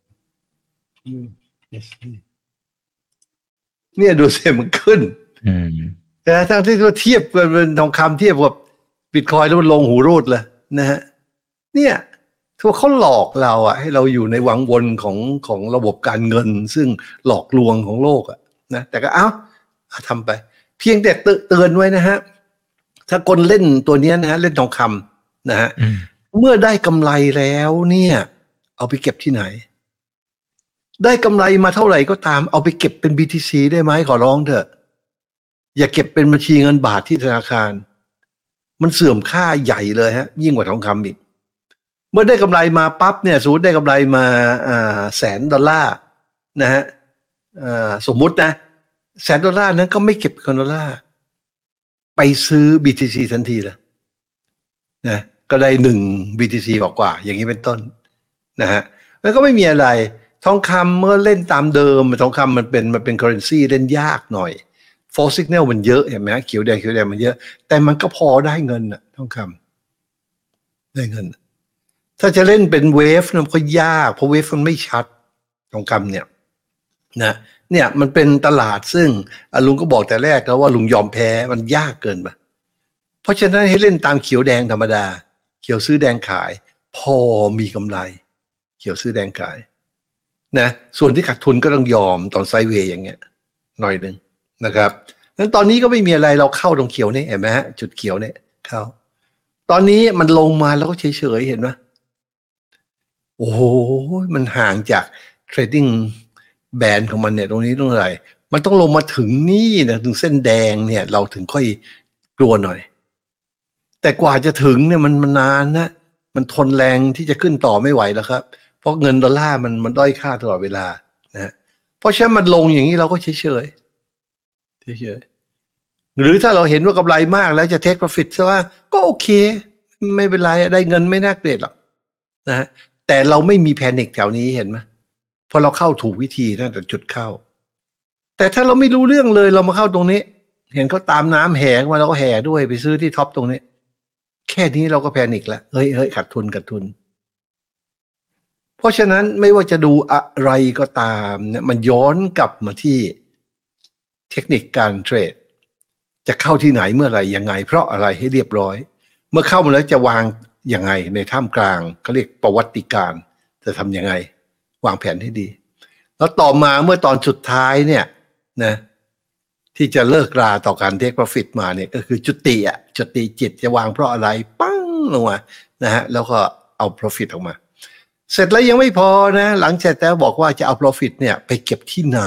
เนี่ยดูสิมันขึ้นอืมแต่ทั้งที่เราเทียบกันเป็นทองคำเทียบกับบิตคอยน์แล้วมันลงหูรูดเลยนะฮะเนี่ยทัวเขาหลอกเราอ่ะให้เราอยู่ในวังวนของของระบบการเงินซึ่งหลอกลวงของโลกอ่ะนะแต่ก็เอ้าทำไปเพียงแต่เตือนไว้นะฮะถ้าคนเล่นตัวนี้นะฮะเล่นทองคำนะฮะเมื่อได้กำไรแล้วเนี่ยเอาไปเก็บที่ไหนได้กำไรมาเท่าไหร่ก็ตามเอาไปเก็บเป็น บี ที ซี ได้ไหมขอร้องเถอะอย่าเก็บเป็นบัญชีเงินบาทที่ธนาคารมันเสื่อมค่าใหญ่เลยฮะยิ่งกว่าทองคำอีกเมื่อได้กำไรมาปั๊บเนี่ยสมมติได้กำไรมาอ่าแสนดอลลาร์นะฮะอ่าสมมุตินะแสนดอลลาร์นั้นก็ไม่เก็บเป็นดอลลาร์ไปซื้อ บี ที ซี ทันทีเลยนะก็ได้หนึ่ง บี ที ซี กว่าๆอย่างนี้เป็นต้นนะฮะแล้วก็ไม่มีอะไรทองคำเมื่อเล่นตามเดิมทองคำมันเป็นมันเป็น currency เล่นยากหน่อย false signal มันเยอะเห็นไหมเขียวแดงเขียวแดงมันเยอะแต่มันก็พอได้เงินอะทองคำได้เงินถ้าจะเล่นเป็นเวฟมันก็ยากเพราะเวฟมันไม่ชัดทองคำเนี่ยนะเนี่ยมันเป็นตลาดซึ่งลุงก็บอกแต่แรกแล้วว่าลุงยอมแพ้มันยากเกินไปเพราะฉะนั้นให้เล่นตามเขียวแดงธรรมดาเขียวซื้อแดงขายพอมีกำไรเขียวซื้อแดงขายนะส่วนที่ขาดทุนก็ต้องยอมตอนไซด์เวย์อย่างเงี้ยหน่อยนึงนะครับงั้นตอนนี้ก็ไม่มีอะไรเราเข้าตรงเขียวนี่เห็นไหมฮะจุดเขียวเนี่ยเข้าตอนนี้มันลงมาแล้วก็เฉยๆเห็นไหมโอ้โหมันห่างจากเทรดดิ้งแบนของมันเนี่ยตรงนี้ตรงไหนมันต้องลงมาถึงนี่นะถึงเส้นแดงเนี่ยเราถึงค่อยกลัวหน่อยแต่กว่าจะถึงเนี่ยมันมันนานนะมันทนแรงที่จะขึ้นต่อไม่ไหวแล้วครับเพราะเงินดอลลาร์มันมันด้อยค่าตลอดเวลานะเพราะฉะนั้นมันลงอย่างนี้เราก็เฉยเฉยเฉยๆหรือถ้าเราเห็นว่ากำไรมากแล้วจะ take profit ซะว่าก็โอเคไม่เป็นไรได้เงินไม่น่าเกลียดหรอกนะฮะแต่เราไม่มีแพนิคแถวนี้เห็นไหมเพราะเราเข้าถูกวิธีตั้งแต่จุดเข้าแต่ถ้าเราไม่รู้เรื่องเลยเรามาเข้าตรงนี้เห็นเขาตามน้ำแห่มาเราก็แห่ด้วยไปซื้อที่ท็อปตรงนี้แค่นี้เราก็แพนิคแล้วเฮ้ยเฮ้ยขาดทุนขาดทุนเพราะฉะนั้นไม่ว่าจะดูอะไรก็ตามเนี่ยมันย้อนกลับมาที่เทคนิคการเทรดจะเข้าที่ไหนเมื่อไหร่ยังไงเพราะอะไรให้เรียบร้อยเมื่อเข้ามาแล้วจะวางยังไงในท่ามกลางเขาเรียกประวัติการจะทำยังไงวางแผนให้ดีแล้วต่อมาเมื่อตอนสุดท้ายเนี่ยนะที่จะเลิกราต่อการเทคโปรฟิตมาเนี่ยก็คือจุติอ่ะจุติจิตจะวางเพราะอะไรปั้งลงมานะฮะแล้วก็เอา profit ออกมาเสร็จแล้วยังไม่พอนะหลังจากแล้วบอกว่าจะเอา profit เนี่ยไปเก็บที่ไหน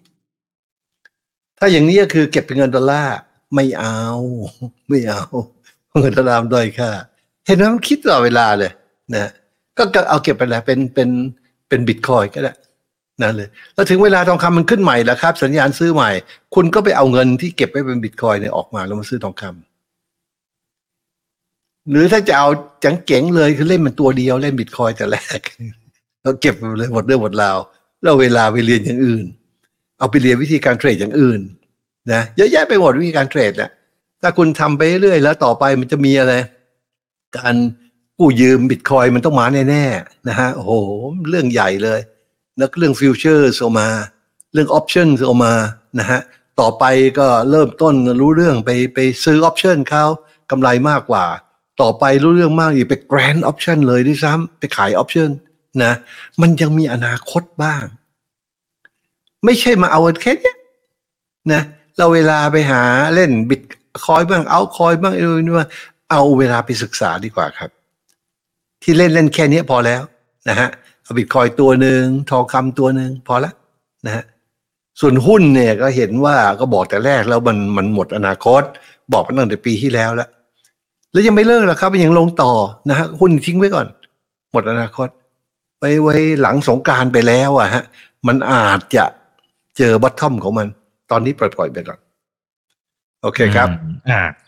ถ้าอย่างนี้ก็คือเก็บเป็นเงินดอลลาร์ไม่เอาไม่เอาเงินดอลลาร์ด้อยค่าเห็นไหมมันคิดตลอดเวลาเลยนะก็เอาเก็บไปแล้วเป็นเป็นเป็นบิตคอยน์ก็ได้นั่นเลยแล้วถึงเวลาทองคำมันขึ้นใหม่แล้วครับสัญญาณซื้อใหม่คุณก็ไปเอาเงินที่เก็บไว้เป็นบิตคอยน์เนี่ยออกมาแล้วมาซื้อทองคำหรือถ้าจะเอาจังเก๋งเลยคือเล่นมันตัวเดียวเล่นบิตคอยน์แต่แรกเราเก็บไปเลยหมดเรื่องหมดราวแล้วเวลาไปเรียนอย่างอื่นเอาไปเรียนวิธีการเทรดอย่างอื่นนะเยอะแยะไปหมดวิธีการเทรดเนี่ยถ้าคุณทำไปเรื่อยแล้วต่อไปมันจะมีอะไรการกู้ยืมบิตคอยน์มันต้องมาแน่ๆนะฮะโอ้โหเรื่องใหญ่เลยแล้วเรื่องฟิวเจอร์ออกมาเรื่องออปชั่นออกมานะฮะต่อไปก็เริ่มต้นรู้เรื่องไปไปซื้อออปชั่นเขากำไรมากกว่าต่อไปรู้เรื่องมากอีกไปแกรนด์ออปชั่นเลยด้วยซ้ำไปขายออปชั่นนะมันยังมีอนาคตบ้างไม่ใช่มาเอาแค่นี้นะเราเวลาไปหาเล่นบิตคอยบ้างเอาคอยบ้างเออนี่ว่าเอาเวลาไปศึกษาดีกว่าครับที่เล่นเล่นแค่นี้พอแล้วนะฮะเอาบิตคอยตัวหนึ่งทองคำตัวหนึ่งพอละนะฮะส่วนหุ้นเนี่ยก็เห็นว่าก็บอกแต่แรกแล้วมันมันหมดอนาคตบอกมาตั้งแต่ปีที่แล้วแล้วแล้วยังไม่เลิกหรอกครับมันยังลงต่อนะฮะหุ้นทิ้งไว้ก่อนหมดอนาคตไว้ไว้หลังสงกรานต์ไปแล้วอะฮะมันอาจจะเจอบัตทอมของมันตอนนี้ปล่อยๆไปก่อนโอเคครับอ่า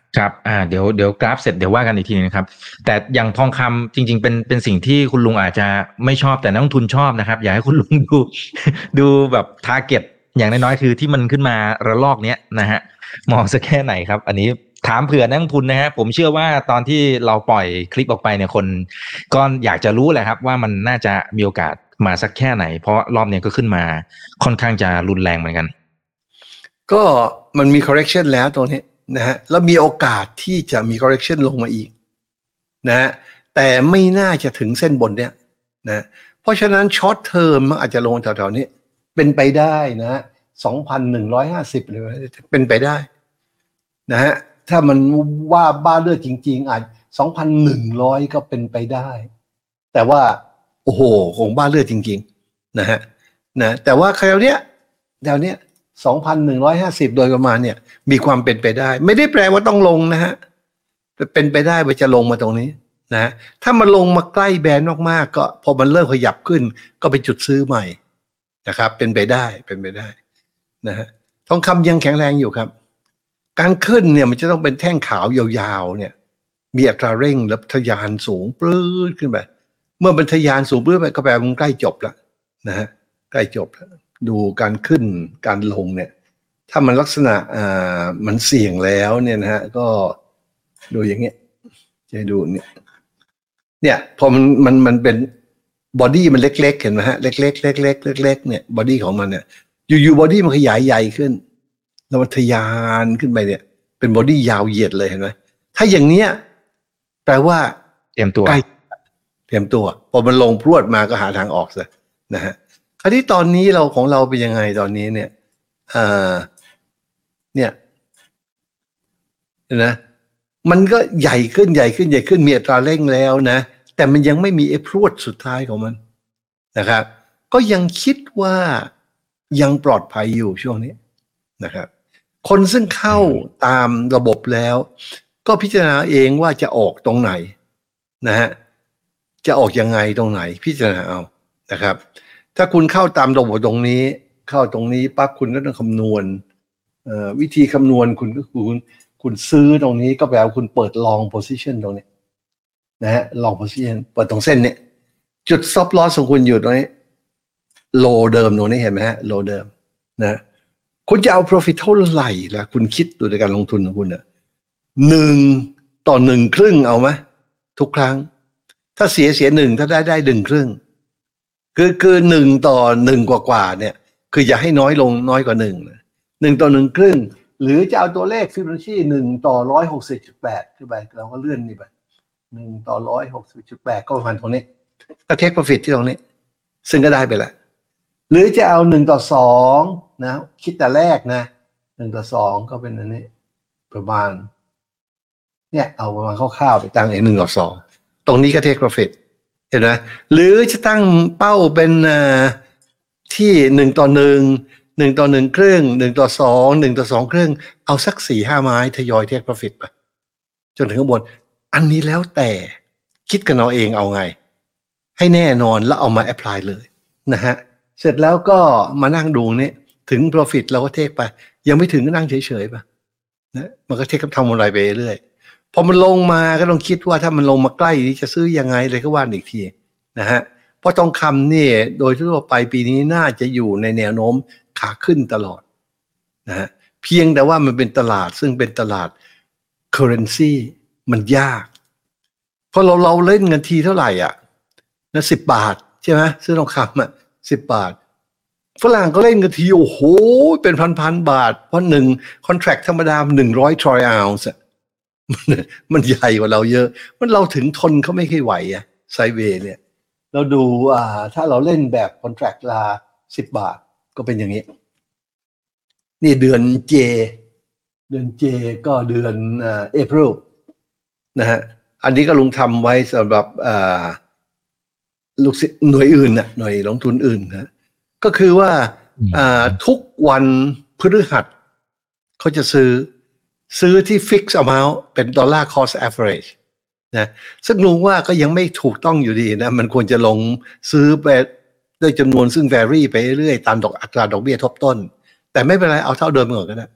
ครับอ่าเดี๋ยวเดี๋ยวกราฟเสร็จเดี๋ยวว่ากันอีกทีนะครับแต่อย่างทองคำจริงๆเป็นเป็นสิ่งที่คุณลุงอาจจะไม่ชอบแต่นักลงทุนชอบนะครับอยากให้คุณลุงดู ดูแบบทาร์เก็ตอย่างน้อยๆคือที่มันขึ้นมาระลอกเนี้ยนะฮะมองสักแค่ไหนครับอันนี้ถามเผื่อนักลงทุนนะฮะผมเชื่อว่าตอนที่เราปล่อยคลิปออกไปเนี่ยคนก็อยากจะรู้แหละครับว่ามันน่าจะมีโอกาสมาสักแค่ไหนเพราะรอบนี้ก็ขึ้นมาค่อนข้างจะรุนแรงเหมือนกันก็มันมี correction แล้วตัวนี้นะฮะแล้วมีโอกาสที่จะมี correction ลงมาอีกนะฮะแต่ไม่น่าจะถึงเส้นบนเนี้ยนะเพราะฉะนั้น short term มันอาจจะลงแถวๆนี้เป็นไปได้นะ สองพันหนึ่งร้อยห้าสิบ เลยเป็นไปได้นะฮะถ้ามันว่าบ้าเลือดจริงๆอาจ สองพันหนึ่งร้อย ก็เป็นไปได้แต่ว่าโอ้โหคงบ้าเลือดจริงๆนะฮะนะแต่ว่าคราวเนี้ยแถวเนี้ยสองพันหนึ่งร้อยห้าสิบ โดยประมาณเนี่ยมีความเป็นไปได้ไม่ได้แปลว่าต้องลงนะฮะเป็นไปได้ว่าจะลงมาตรงนี้นะถ้ามันลงมาใกล้แบนมากๆก็พอมันเริ่มขยับขึ้นก็เป็นจุดซื้อใหม่นะครับเป็นไปได้เป็นไปได้นะฮะทองคำยังแข็งแรงอยู่ครับการขึ้นเนี่ยมันจะต้องเป็นแท่งขาวยาวๆเนี่ยมีอัตราเร่งแล้วทะยานสูงปลื้ดขึ้นไปเมื่อมันทะยานสูงปลื้ดไปก็แปลว่ามันใกล้จบแล้วนะฮะใกล้จบแล้วดูการขึ้นการลงเนี่ยถ้ามันลักษณะอ่ามันเสี่ยงแล้วเนี่ยนะฮะก็ดูอย่างเงี้ยจะดูเนี่ยเนี่ยพอมันมันมันเป็นบอดี้มันเล็กๆเห็นไหมฮะเล็กๆเล็กๆเล็กๆเนี่ยบอดี้ของมันเนี่ยอยู่ๆบอดี้มันขยายใหญ่ขึ้นแล้วมันทะยานขึ้นไปเนี่ยเป็นบอดี้ยาวเหยียดเลยเห็นไหมถ้าอย่างเนี้ยแปลว่าเตรียมตัวใกล้เตรียมตัวพอมันลงพรวดมาก็หาทางออกซะนะฮะคราวนี้ตอนนี้เราของเราเป็นยังไงตอนนี้เนี่ยเอ่อเนี่ยนะมันก็ใหญ่ขึ้นใหญ่ขึ้นใหญ่ขึ้นมีอัตราเร่งแล้วนะแต่มันยังไม่มีไอ้พรวดสุดท้ายของมันนะครับก็ยังคิดว่ายังปลอดภัยอยู่ช่วงนี้นะครับคนซึ่งเข้าตามระบบแล้วก็พิจารณาเองว่าจะออกตรงไหนนะฮะจะออกยังไงตรงไหนพิจารณาเอานะครับถ้าคุณเข้าตามระบบตรงนี้เข้าตรงนี้ปั๊บคุณก็ต้องคำนวณวิธีคำนวณคุณก็คือคุณคุณซื้อตรงนี้ก็แปลว่าคุณเปิด long position ตรงนี้นะฮะ long position เปิดตรงเส้นนี้จุด stop loss ของคุณอยู่ตรงนี้ low เดิมตรงนี้เห็นไหมฮะ low เดิมนะคุณจะเอา profit เท่าไหร่ล่ะคุณคิดดูในการลงทุนของคุณอ่ะหนึ่งต่อหนึ่งครึ่งเอาไหมทุกครั้งถ้าเสียเสียหนึ่งถ้าได้ได้หนึ่งครึ่งคือคือหนึ่งต่อหนึ่งกว่ากว่าเนี่ยคืออย่าให้น้อยลงน้อยกว่าหนึ่งหนึ่งต่อหนึ่งครึ่งหรือจะเอาตัวเลขฟิโบนัชชีหนึ่งต่อร้อยหกสิบจุดแปดขึ้นไปเราก็เลื่อนนี่ไปหนึ่งต่อร้อยหกสิบจุดแปดก็ประมาณตรงนี้ก็เทคโปรฟิตที่ตรงนี้ซึ่งก็ได้ไปแล้วหรือจะเอาหนึ่งต่อสองนะคิดแต่แรกนะหนึ่งต่อสองก็เป็นอันนี้ประมาณเนี่ยเอาประมาณคร่าวๆไปตั้งเองหนึ่งต่อสองตรงนี้ก็เทคโปรฟิตเห็นไหมหรือจะตั้งเป้าเป็นที่หนึ่งต่อหนึ่งหนึ่งต่อหนึ่งครึ่งหนึ่งต่อสองหนึ่งต่อสองครึ่งเอาสักสี่ห้าไม้ทยอยเทคโปรฟิตไปจนถึงข้างบนอันนี้แล้วแต่คิดกันเอาเองเอาไงให้แน่นอนแล้วเอามาแอพพลายเลยนะฮะเสร็จแล้วก็มานั่งดูนี่ถึง profit เราก็เทคไปยังไม่ถึงก็นั่งเฉยๆไปนะมันก็เทคกับทำอะไรไปเรื่อยพอมันลงมาก็ต้องคิดว่าถ้ามันลงมาใกล้นี้จะซื้อยังไงเลยก็ว่าอีกทีนะฮะเพราะทองคำนี่โดยทั่วไปปีนี้น่าจะอยู่ในแนวโน้มขาขึ้นตลอดนะฮะเพียงแต่ว่ามันเป็นตลาดซึ่งเป็นตลาด currency มันยากเพราะเราเราเล่นเงินทีเท่าไหร่อ่ะนะสิบบาทใช่ไหมซื้อทองคำอ่ะสิบบาทฝรั่งก็เล่นกันทีโอ้โหเป็นพันๆบาทเพราะหนึ่งคอนแทรคธรรมดาหนึ่งร้อยทรอยออนซ์มันใหญ่กว่าเราเยอะมันเราถึงทนเขาไม่ค่อยไหวอะไซด์เวย์เนี่ยเราดูอ่าถ้าเราเล่นแบบคอนแทรคลาสิบบาทก็เป็นอย่างนี้นี่เดือนเจเดือนเจก็เดือนอ่าเอพริลนะฮะอันนี้ก็ลุงทำไว้สำหรับอ่าลูกหน่วยอื่นน่ะหน่วยลงทุนอื่นนะก็คือว่าอ่าทุกวันพฤหัสเขาจะซื้อซื้อที่ fix amount เป็น dollar cost average นะซึ่งลุงว่าก็ยังไม่ถูกต้องอยู่ดีนะมันควรจะลงซื้อไปด้วยจำนวนซึ่ง vary ไปเรื่อยๆตามดอกอัตราดอกเบี้ยทบต้นแต่ไม่เป็นไรเอาเท่าเดิมก่อนก็ได้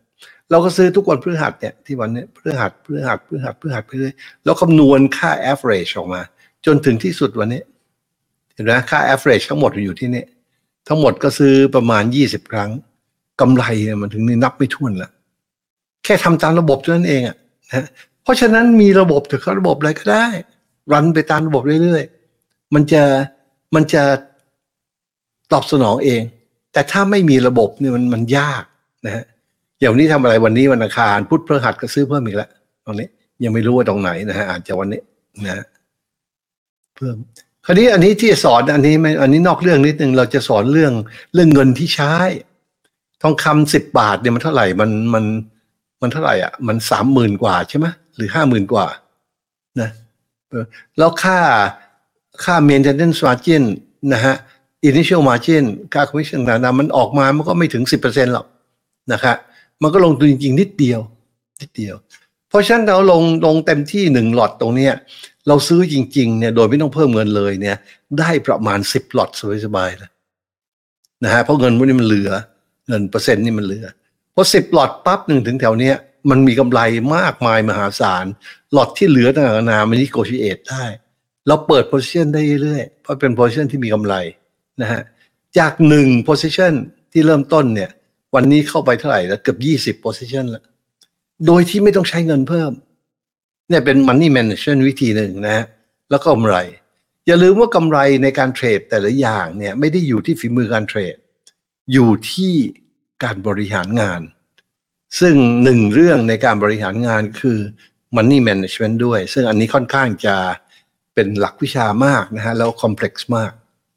เราก็ซื้อทุกวันพฤหัสเนี่ยที่วันนี้พฤหัสพฤหัสพฤหัสพฤหัสไปเรื่อยแล้วคำนวณค่า average ออกมาจนถึงที่สุดวันนี้เห็นไหมค่า average ทั้งหมดอยู่ที่นี่ทั้งหมดก็ซื้อประมาณยี่สิบครั้งกำไรมันถึงนี่นับไม่ถ้วนละแค่ทำตามระบบเท่านั้นเองอ่ะนะเพราะฉะนั้นมีระบบถือเขาระบบอะไรก็ได้รันไปตามระบบเรื่อยๆมันจะมันจะตอบสนองเองแต่ถ้าไม่มีระบบเนี่ยมันมันยากนะฮะอย่างวันนี้ทำอะไรวันนี้วันอังคารพุธพฤหัสก็ซื้อเพิ่มอีกแล้วตรงนี้ยังไม่รู้ว่าตรงไหนนะฮะอาจจะวันนี้นะเพิ่มคราวนี้อันนี้ที่สอนอันนี้ไม่อันนี้นอกเรื่องนิดนึงเราจะสอนเรื่องเรื่องเงินที่ใช้ทองคำสิบบาทเนี่ยมันเท่าไหร่มันมันมันเท่าไหร่อ่ะมันสามหมื่นกว่าใช่ไหมหรือห้าหมื่นกว่านะแล้วค่าค่า maintenance margin นะฮะ initial margin ค่า commission ต่างๆมันออกมามันก็ไม่ถึง สิบเปอร์เซ็นต์ หรอกนะครับมันก็ลงทุนจริงๆนิดเดียวนิดเดียวเพราะฉะนั้นเราลงลงเต็มที่หนึ่งหลอตตรงเนี้ยเราซื้อจริงๆเนี่ยโดยไม่ต้องเพิ่มเงินเลยเนี่ยได้ประมาณสิบหลอตสบายๆเลยนะฮะเพราะเงินพวกนี้มันเหลือเงินเปอร์เซ็นต์นี่มันเหลือพอสิบหลอตปั๊บหนึ่งถึงแถวเนี้ยมันมีกำไรมากมายมหาศาลหลอตที่เหลือต่างๆนานามันนิโกชิเอทได้เราเปิด position ได้เรื่อยๆเพราะเป็น position ที่มีกำไรนะฮะจากหนึ่ง position ที่เริ่มต้นเนี่ยวันนี้เข้าไปเท่าไหร่แล้วเกือบยี่สิบ position แล้วโดยที่ไม่ต้องใช้เงินเพิ่มเนี่ยเป็น money management วิธีหนึ่งนะฮะแล้วก็กำไรอย่าลืมว่ากำไรในการเทรดแต่ละอย่างเนี่ยไม่ได้อยู่ที่ฝีมือการเทรดอยู่ที่การบริหารงานซึ่งหนึ่งเรื่องในการบริหารงานคือ money management ด้วยซึ่งอันนี้ค่อนข้างจะเป็นหลักวิชามากนะฮะแล้ว complex มาก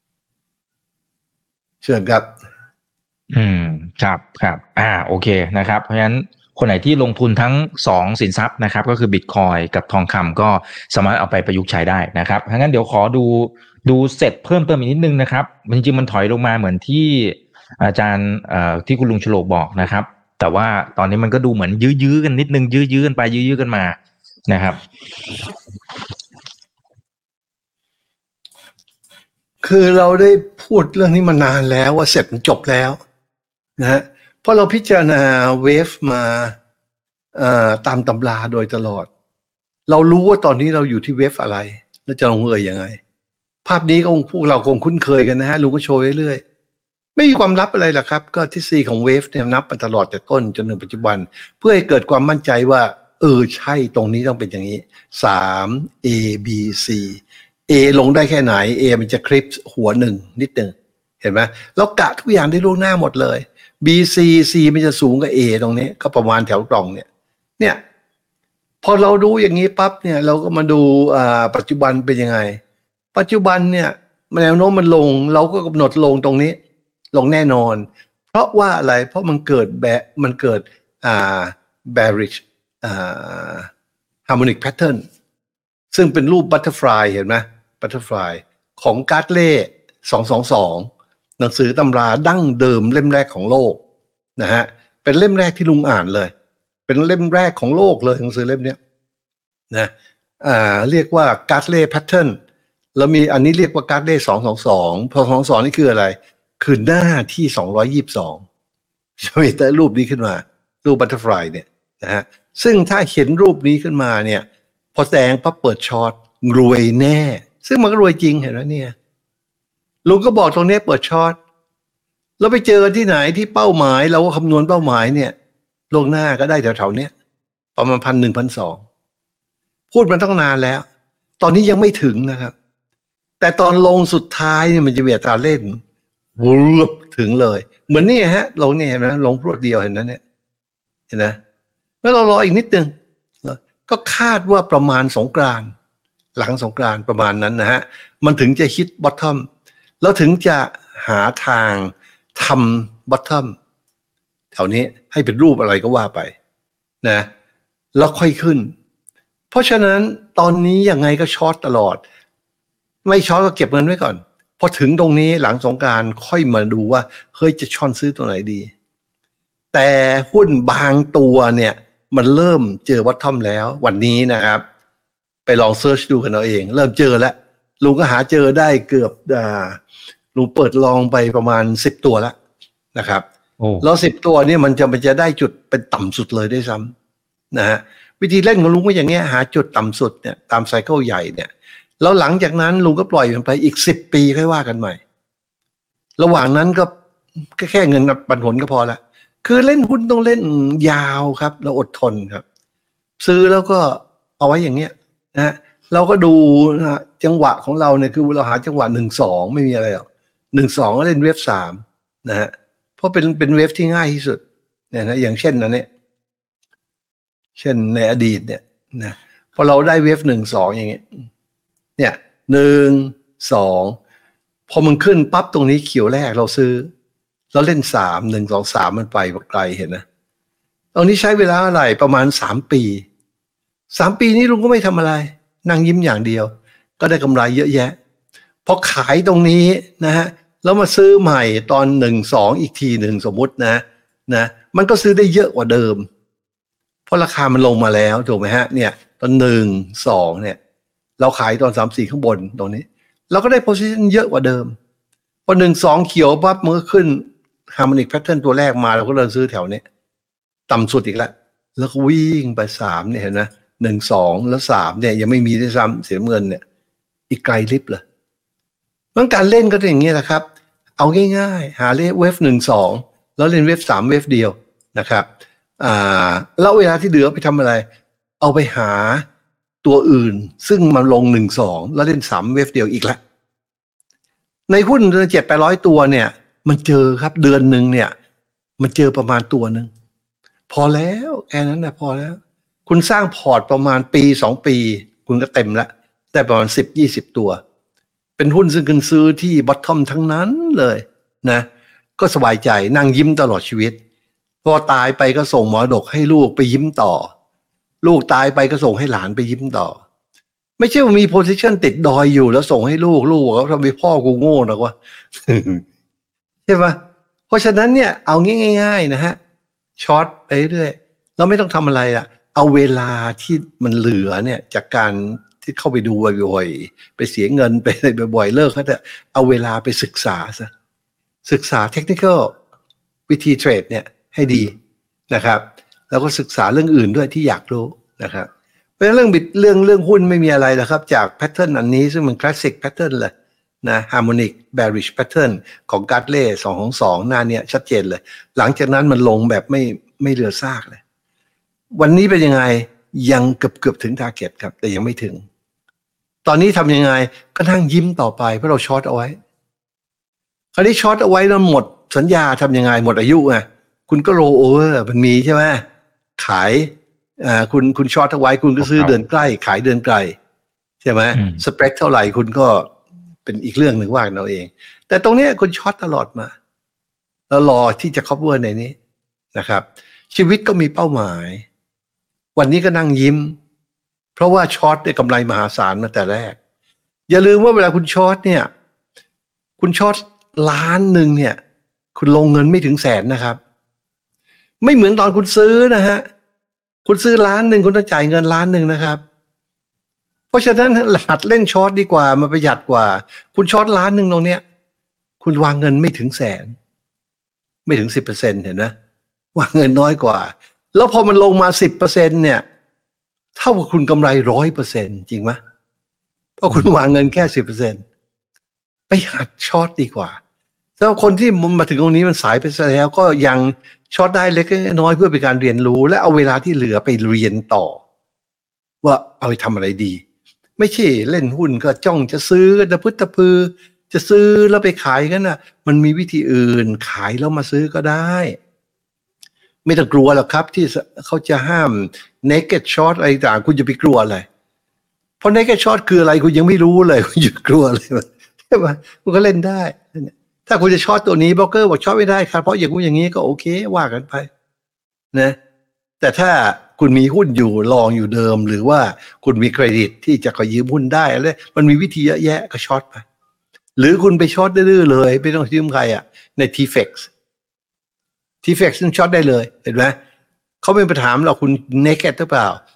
เชิญครับอืมครับครับอ่าโอเคนะครับเพราะฉะนั้นคนไหนที่ลงทุนทั้งสองสินทรัพย์นะครับก็คือ Bitcoin กับทองคำก็สามารถเอาไปประยุกต์ใช้ได้นะครับงั้นเดี๋ยวขอดูดูเสร็จเพิ่มเติมอีกนิดนึงนะครับจริงๆมันถอยลงมาเหมือนที่อาจารย์เอ่อที่คุณลุงฉลกบอกนะครับแต่ว่าตอนนี้มันก็ดูเหมือนยื้อๆกันนิดนึงยื้อๆกันไปยื้อๆกันมานะครับคือเราได้พูดเรื่องนี้มานานแล้วว่าเสร็จมันจบแล้วนะฮะเพราะเราพิจารณาเวฟมาตามตำราโดยตลอดเรารู้ว่าตอนนี้เราอยู่ที่เวฟอะไรแล้วจะลงเอยยังไงภาพนี้ก็คงพวกเราคงคุ้นเคยกันนะฮะลุงก็โชว์เรื่อยๆไม่มีความลับอะไรหรอกครับก็ทฤษฎีของเวฟเนี่ยนับมาตลอดแต่ต้นจนถึงปัจจุบันเพื่อให้เกิดความมั่นใจว่าเออใช่ตรงนี้ต้องเป็นอย่างนี้สาม A B C A ลงได้แค่ไหน A มันจะคลิปหัวหนึ่งนิดหนึ่งเห็นไหมแล้วกะทุกอย่างได้ล่วงหน้าหมดเลย B C C มันจะสูงกว่า A ตรงนี้ก็ประมาณแถวกล่องเนี่ยเนี่ยพอเราดูอย่างนี้ปั๊บเนี่ยเราก็มาดูอ่าปัจจุบันเป็นยังไงปัจจุบันเนี่ยแนวโน้มมันลงเราก็กำหนดลงตรงนี้ลงแน่นอนเพราะว่าอะไรเพราะมันเกิดแบมันเกิดอ่า bearish อ่า harmonic pattern ซึ่งเป็นรูปบัตเตอร์ฟลายเห็นไหมบัตเตอร์ฟลายของการ์ดเล่สองสองสองหนังสือตำราดั้งเดิมเล่มแรกของโลกนะฮะเป็นเล่มแรกที่ลุงอ่านเลยเป็นเล่มแรกของโลกเลยหนังสือเล่มนี้นะอ่าเรียกว่าการ์ดเล่แพทเทิร์นแล้วมีอันนี้เรียกว่าการ์ดเล่สองสองสองพอสองสองนี่คืออะไรคือหน้าที่สองร้อยยี่สิบสองจะมีแต่รูปนี้ขึ้นมารูปบัตเตอร์ฟลายเนี่ยนะฮะซึ่งถ้าเห็นรูปนี้ขึ้นมาเนี่ยพอแสดงปั๊บเปิดช็อตรวยแน่ซึ่งมันก็รวยจริงเห็นไหมเนี่ยลุงก็บอกตรงนี้เปิดช็อตแล้วไปเจอที่ไหนที่เป้าหมายเราก็คำนวณเป้าหมายเนี่ยลงหน้าก็ได้แถวๆเนี้ยประมาณพันหนึ่งพันสองพูดมันต้องนานแล้วตอนนี้ยังไม่ถึงนะครับแต่ตอนลงสุดท้ายเนี่ยมันจะเบียดตาเล่นวูบถึงเลยเหมือนนี่ฮะลงเนี่ยเห็นไหมลงรวดเดียวเห็นนั้นเนี่ยเห็นไหมแล้วเรารออีกนิดนึงก็คาดว่าประมาณสงกรานต์หลังสงกรานต์ประมาณนั้นนะฮะมันถึงจะฮิตบอททอมแล้วถึงจะหาทางทำบอททอมแถวนี้ให้เป็นรูปอะไรก็ว่าไปนะแล้วค่อยขึ้นเพราะฉะนั้นตอนนี้ยังไงก็ช็อตตลอดไม่ช็อตก็เก็บเงินไว้ก่อนพอถึงตรงนี้หลังสงกรานต์ค่อยมาดูว่าเฮ้ยจะช้อนซื้อตัวไหนดีแต่หุ้นบางตัวเนี่ยมันเริ่มเจอบอททอมแล้ววันนี้นะครับไปลองเซิร์ชดูกันเอาเองเริ่มเจอแล้วลุงก็หาเจอได้เกือบอ่าลุงเปิดลองไปประมาณสิบตัวแล้วนะครับแล้วสิบตัวเนี่ยมันจะมันจะได้จุดเป็นต่ำสุดเลยด้วยซ้ำนะฮะวิธีเล่นของลุงก็อย่างเงี้ยหาจุดต่ำสุดเนี่ยตามไซเคิลใหญ่เนี่ยแล้วหลังจากนั้นลุงก็ปล่อยมันไปอีกสิบปีค่อยว่ากันใหม่ระหว่างนั้นก็แค่เงินปันผลก็พอละคือเล่นหุ้นต้องเล่นยาวครับแล้วอดทนครับซื้อแล้วก็เอาไว้อย่างเงี้ยนะเราก็ดูนะจังหวะของเราเนี่ยคือเราหาจังหวะหนึ่งสองไม่มีอะไรหรอกหนึ่งสองก็เล่นเวฟสามนะฮะเพราะเป็นเป็นเวฟที่ง่ายที่สุดเนี่ยนะอย่างเช่นนะเนี่ยเช่นในอดีตเนี่ยนะพอเราได้เวฟหนึ่งสองอย่างเงี้ยเนี่ยหนึ่งสองพอมันขึ้นปั๊บตรงนี้เขียวแรกเราซื้อเราเล่นสามหนึ่งสองสามมันไปไกลเห็นนะตรงนี้ใช้เวลาอะไรประมาณสามปีสามปีนี้ลุงก็ไม่ทำอะไรนั่งยิ้มอย่างเดียวก็ได้กำไรเยอะแยะพอขายตรงนี้นะฮะแล้วมาซื้อใหม่ตอนหนึ่งสองอีกทีหนึ่งสมมุตินะนะมันก็ซื้อได้เยอะกว่าเดิมเพราะราคามันลงมาแล้วถูกไหมฮะเนี่ยตอนหนึ่งสองเนี่ยเราขายตอนสามสี่ข้างบนตรงนี้เราก็ได้โพซิชันเยอะกว่าเดิมพอหนึ่งสองเขียวปั๊บมันก็ขึ้นฮาร์โมนิกแพทเทิร์นตัวแรกมาเราก็เริ่มซื้อแถวนี้ต่ำสุดอีกแล้วแล้วก็วิ่งไปสามเนี่ยเห็นไหมหนึ่งสองแล้วสามเนี่ยยังไม่มีด้วยซ้ำเสียเงินเนี่ยอีกไกลลิบเลยเรื่องการเล่นก็เป็นอย่างนี้แหละครับเอาง่ายๆหาเลขเวฟหนึ่งสองแล้วเล่นเวฟสามเวฟเดียวนะครับอ่าแล้วเวลาที่เหลือไปทำอะไรเอาไปหาตัวอื่นซึ่งมันลงหนึ่งสองแล้วเล่นสามเวฟเดียวอีกแล้วในหุ้นเดือนเจ็ดแปดร้อยตัวเนี่ยมันเจอครับเดือนหนึ่งเนี่ยมันเจอประมาณตัวหนึ่งพอแล้วแค่นั้นนะพอแล้วคุณสร้างพอร์ตประมาณปีสองปีคุณก็เต็มแล้วได้ประมาณสิบยี่สิบตัวเป็นหุ้นซึ่งคุณซื้อที่บอททอมทั้งนั้นเลยนะก็สบายใจนั่งยิ้มตลอดชีวิตพอตายไปก็ส่งมรดกให้ลูกไปยิ้มต่อลูกตายไปก็ส่งให้หลานไปยิ้มต่อไม่ใช่ว่ามีโพซิชันติดดอยอยู่แล้วส่งให้ลูกลูกบอกว่าทำไมพ่อกูโง่นะวะ ใช่ปะเพราะฉะนั้นเนี่ยเอาง่ายๆนะฮะช็อตไปเรื่อยเราไม่ต้องทำอะไรอะเอาเวลาที่มันเหลือเนี่ยจากการที่เข้าไปดูบ่อยๆไปเสียเงินไปอะไรบ่อยๆเลิกเขาเถอะเอาเวลาไปศึกษาซะศึกษาเทคนิคอลวิธีเทรดเนี่ยให้ดีนะครับแล้วก็ศึกษาเรื่องอื่นด้วยที่อยากรู้นะครับเพราะฉะนั้นเรื่องบิดเรื่องเรื่องหุ้นไม่มีอะไรนะครับจากแพทเทิร์นอันนี้ซึ่งมันคลาสสิกแพทเทิร์นเลยนะฮาร์โมนิกแบริชแพทเทิร์นของการ์ดเล่สองของสองหน้าเนี่ยชัดเจนเลยหลังจากนั้นมันลงแบบไม่ไม่เหลือซากเลยวันนี้เป็นยังไงยังเกือบเกือบถึงทาร์เก็ตครับแต่ยังไม่ถึงตอนนี้ทำยังไงก็นั่งยิ้มต่อไปเพราะเราช็อตเอาไว้คราวนี้ช็อตเอาไว้แล้วหมดสัญญาทำยังไงหมดอายุไงคุณก็โรลโอเวอร์มันมีใช่ไหมขายอ่าคุณคุณช็อตเอาไว้คุณก็ซื้อเดือนใกล้ขายเดือนไกลใช่ไหมสเปรดเท่าไหร่คุณก็เป็นอีกเรื่องหนึ่งว่ากันเอาเองแต่ตรงนี้คุณช็อตตลอดมาแล้วรอที่จะ cover ในนี้นะครับชีวิตก็มีเป้าหมายวันนี้ก็นั่งยิ้มเพราะว่าช็อตได้กำไรมหาศาลมาแต่แรกอย่าลืมว่าเวลาคุณช็อตเนี่ยคุณช็อตล้านหนึ่งเนี่ยคุณลงเงินไม่ถึงแสนนะครับไม่เหมือนตอนคุณซื้อนะฮะคุณซื้อล้านหนึ่งคุณต้องจ่ายเงินล้านหนึ่งนะครับเพราะฉะนั้นหัดเล่นช็อตดีกว่ามันประหยัดกว่าคุณช็อตล้านหนึ่งตรงเนี้ยคุณวางเงินไม่ถึงแสนไม่ถึงสิบเปอร์เซ็นต์เห็นไหมวางเงินน้อยกว่าแล้วพอมันลงมาสิบเปอร์เซ็นต์เนี่ยเท่ากับคุณกำไรร้อยเปอร์เซ็นต์จริงไหมเพราะคุณวางเงินแค่สิบเปอร์เซ็นต์ไปหัดช็อตดีกว่าแล้วคนที่มาถึงตรงนี้มันสายไปแล้วก็ยังช็อตได้เล็กน้อยเพื่อเป็นการเรียนรู้และเอาเวลาที่เหลือไปเรียนต่อว่าเอาไปทำอะไรดีไม่ใช่เล่นหุ้นก็จ้องจะซื้อตะพึดตะพือจะซื้อแล้วไปขายกันนะมันมีวิธีอื่นขายแล้วมาซื้อก็ได้ไม่ต้องกลัวหรอกครับที่เขาจะห้าม naked short อะไรต่างคุณจะไปกลัวอะไรเพราะ naked short คืออะไรคุณยังไม่รู้เลยคุณจะกลัวอะไรใช่ไหมคุณก็เล่นได้ถ้าคุณจะช็อตตัวนี้บล็อกเกอร์บอกช็อตไม่ได้ครับเพราะอย่างนู้นอย่างนี้ก็โอเคว่ากันไปนะแต่ถ้าคุณมีหุ้นอยู่ลองอยู่เดิมหรือว่าคุณมีเครดิตที่จะขอยืมหุ้นได้อะไรมันมีวิธีเยอะแยะก็ช็อตไปหรือคุณไปช็อตดื้อๆเลยไม่ต้องยืมใครอ่ะใน ที เอฟ อี เอ็กซ์ ที เอฟ อี เอ็กซ์ ซึ่งช็อตได้เลยเห็นไหมเขาไม่ไปถามหรอกคุณ naked หรือเปล่า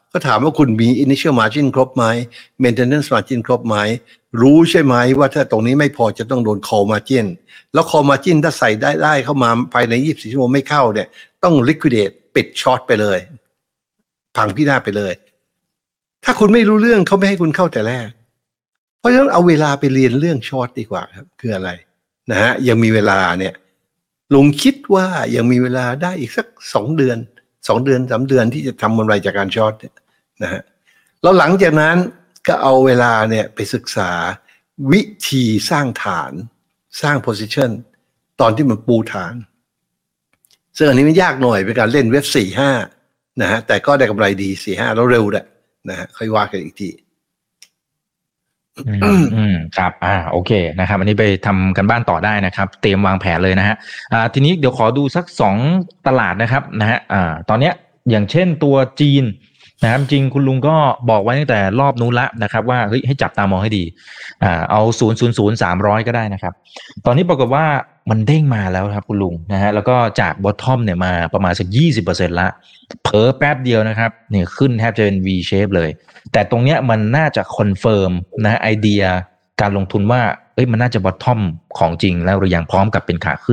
ก็ถามว่าคุณมี initial margin ครบไหม maintenance margin ครบไหมรู้ใช่ไหมว่าถ้าตรงนี้ไม่พอจะต้องโดน call margin แล้ว call margin ถ้าใส่ได้ได้เข้ามาภายในยี่สิบสี่ชั่วโมงไม่เข้าเนี่ยต้อง liquidate ปิดช็อตไปเลยพังพินาศไปเลยถ้าคุณไม่รู้เรื่องเขาไม่ให้คุณเข้าแต่แรกเพราะฉะนั้นเอาเวลาไปเรียนเรื่องช็อตดีกว่าครับคืออะไรนะฮะยังมีเวลาเนี่ยลุงคิดว่ายังมีเวลาได้อีกสักสองเดือนสองเดือนสามเดือนที่จะทำกำไรจากการช็อตเนี่ยนะฮะแล้วหลังจากนั้นก็เอาเวลาเนี่ยไปศึกษาวิธีสร้างฐานสร้าง position ตอนที่มันปูฐานซึ่งอันนี้มันยากหน่อยเป็นการเล่นเว็บสี่ห้านะฮะแต่ก็ได้กำไรดีสี่ห้าแล้วเร็วด้วยนะฮะค่อยว่ากันอีกทีอืมอืมครับอ่าโอเคนะครับอันนี้ไปทำกันบ้านต่อได้นะครับเตรียมวางแผนเลยนะฮะอ่าทีนี้เดี๋ยวขอดูสักสองตลาดนะครับนะฮะอ่าตอนเนี้ยอย่างเช่นตัวจีนนะครับจริงคุณลุงก็บอกไว้ตั้งแต่รอบนู้นละนะครับว่าเฮ้ยให้จับตามองให้ดีอ่าเอาศูนย์ศูนย์ศูนย์สามร้อยก็ได้นะครับตอนนี้ปรากฏว่ามันเด้งมาแล้วครับคุณลุงนะฮะแล้วก็จากบอททอมเนี่ยมาประมาณสัก ยี่สิบเปอร์เซ็นต์ ละเผลอแป๊บเดียวนะครับเนี่ยขึ้นแทบจะเป็น V shape เลยแต่ตรงเนี้ยมันน่าจะคอนเฟิร์มนะไอเดียการลงทุนว่าเอ้ยมันน่าจะบอททอมของจริงแล้วหรือยังพร้อมกับเป็นขาขึ้น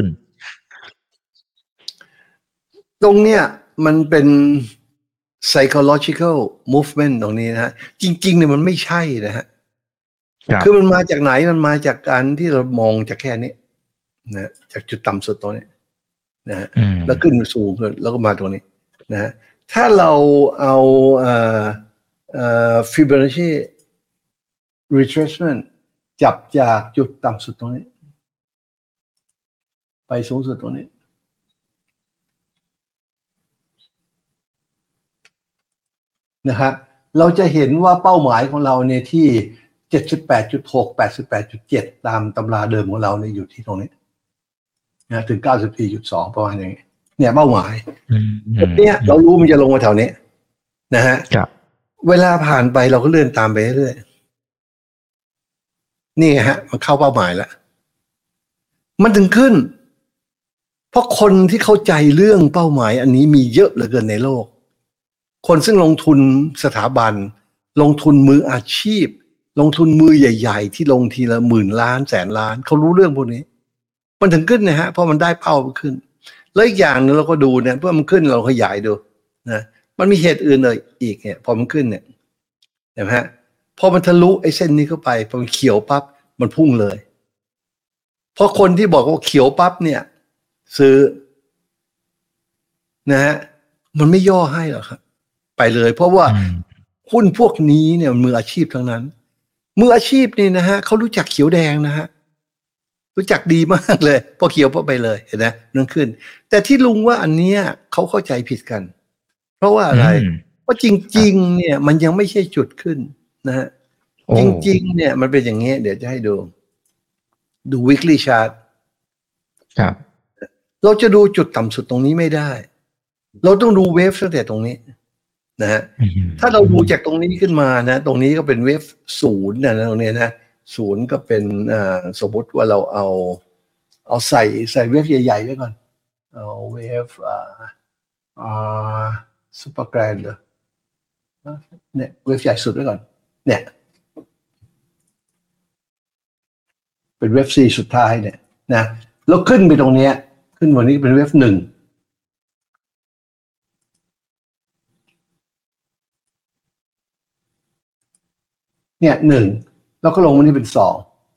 ตรงเนี้ยมันเป็น psychological movement ตรงนี้นะฮะจริงๆเนี่ยมันไม่ใช่นะฮะคือมันมาจากไหนมันมาจากการที่เรามองจากแค่นี้นะจากจุดต่ำสุดตรงนี้นะฮะแล้วขึ้นสูงขึ้นแล้วก็มาตรงนี้นะฮะถ้าเราเอาเอ่อเอ่อ Fibonacci retracement จับจากจุดต่ำสุดตรงนี้ไปสูงสุดตรงนี้นะครับเราจะเห็นว่าเป้าหมายของเราเนี่ยที่ เจ็ดสิบแปดจุดหก แปดสิบแปดจุดเจ็ด ตามตำราเดิมของเราเนี่ยอยู่ที่ตรงนี้นะถึง เก้าสิบสี่จุดสอง ประมาณอย่างนี้เนี่ยเป้าหมายเนี่ยเรารู้มันจะลงมาแถวนี้นะฮะเวลาผ่านไปเราก็เลื่อนตามไปเรื่อยๆนี่ฮะมันเข้าเป้าหมายแล้วมันถึงขึ้นเพราะคนที่เข้าใจเรื่องเป้าหมายอันนี้มีเยอะเหลือเกินในโลกคนซึ่งลงทุนสถาบันลงทุนมืออาชีพลงทุนมือใหญ่ๆที่ลงทีละหมื่นล้านแสนล้านเขารู้เรื่องพวกนี้มันถึงขึ้นนะฮะเพราะมันได้เป้ามันขึ้นแล้วอีกอย่างนึงเราก็ดูเนี่ยเพื่อมันขึ้นเราขยายดูนะมันมีเหตุอื่นเลยอีกเนี่ยพอมันขึ้นเนี่ยเห็นไหมฮะพอมันทะลุไอ้เส้นนี้เข้าไปพอมันเขียวปั๊บมันพุ่งเลยเพราะคนที่บอกว่าเขียวปั๊บเนี่ยซื้อนะฮะมันไม่ย่อให้หรอกครับไปเลยเพราะว่าหุ้นพวกนี้เนี่ยมืออาชีพทั้งนั้นมืออาชีพนี่นะฮะเขารู้จักเขียวแดงนะฮะรู้จักดีมากเลยพอเขียวพอไปเลยเห็นไหมนั่นขึ้นแต่ที่ลุงว่าอันเนี้ยเขาเข้าใจผิดกันเพราะว่าอะไรเพราะจริงๆเนี่ยมันยังไม่ใช่จุดขึ้นนะฮะจริงๆเนี่ยมันเป็นอย่างเงี้ยเดี๋ยวจะให้ดูดู weekly chart ครับเราจะดูจุดต่ำสุดตรงนี้ไม่ได้เราต้องดูเวฟตั้งแต่ตรงนี้นะฮะถ้าเราดูจากตรงนี้ขึ้นมานะตรงนี้ก็เป็นเวฟศูนย์นะตรงนี้นะศูนย์ก็เป็นอ่าสมมติว่าเราเอาเอาใส่ใส่เวฟใหญ่ๆไว้ก่อนเอาเวฟอ่าอ่าซุปเปอร์แกรนด์เลยเนี่ยเวฟใหญ่สุดไว้ก่อนเนี่ยเป็นเวฟสี่สุดท้ายเนี่ยนะแล้วขึ้นไปตรงนี้ขึ้นวันนี้เป็นเวฟหนึ่งเนี่ยหนึ่งแล้วก็ลงมานี่เป็นสอง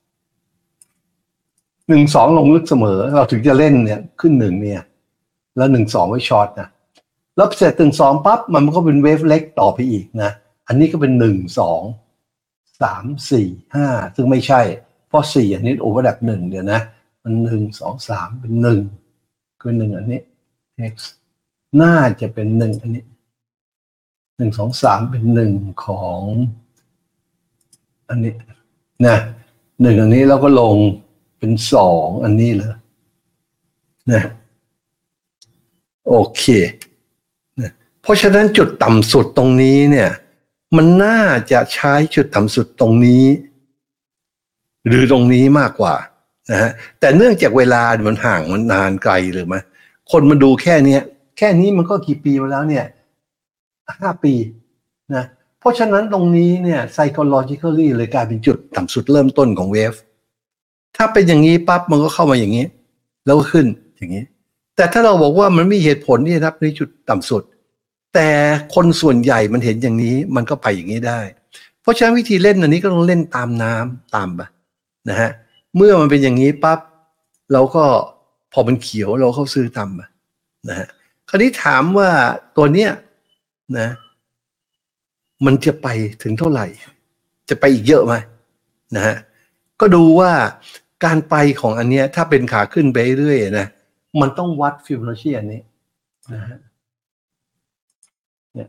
หนึ่งสองลงลึกเสมอเราถึงจะเล่นเนี่ยขึ้นหนึ่งเนี่ยแล้วหนึ่งสองไว้ช็อตนะแล้วเสร็จถึงสองปั๊บมันก็เป็นเวฟเล็กต่อไปอีกนะอันนี้ก็เป็นหนึ่งสองสามสี่ห้าซึ่งไม่ใช่เพราะสี่อันนี้โอเวอร์แลปหนึ่งเดี๋ยวนะมันหนึ่งสองสามเป็นหนึ่งคือหนึ่งอันนี้ x น่าจะเป็นหนึ่งอันนี้หนึ่งสองสามเป็นหนึ่งของอันนี้นะหนึ่งอันนี้แล้วก็ลงเป็นสองอันนี้เลยนะโอเคนะเพราะฉะนั้นจุดต่ำสุดตรงนี้เนี่ยมันน่าจะใช้จุดต่ำสุดตรงนี้หรือตรงนี้มากกว่านะฮะแต่เนื่องจากเวลามันห่างมันนานไกลหรือไหมคนมาดูแค่เนี้ยแค่นี้มันก็กี่ปีมาแล้วเนี่ยห้าปีนะเพราะฉะนั้นตรงนี้เนี่ย psychologically เลยกลายเป็นจุดต่ำสุดเริ่มต้นของเวฟถ้าเป็นอย่างนี้ปั๊บมันก็เข้ามาอย่างนี้แล้วก็ขึ้นอย่างนี้แต่ถ้าเราบอกว่ามันไม่มีเหตุผลที่จะนับในจุดต่ำสุดแต่คนส่วนใหญ่มันเห็นอย่างนี้มันก็ไปอย่างนี้ได้เพราะฉะนั้นวิธีเล่นอันนี้ก็ต้องเล่นตามน้ำตามไปนะฮะเมื่อมันเป็นอย่างนี้ปั๊บเราก็พอมันเขียวเราเข้าซื้อตามไปนะฮะคราวนี้ถามว่าตัวเนี้ยนะมันจะไปถึงเท่าไหร่จะไปอีกเยอะไหมนะฮะก็ดูว่าการไปของอันเนี้ยถ้าเป็นขาขึ้นไปเรื่อยๆนะมันต้องวัดฟิโบนัชชีอันนี้นะฮะเนี่ย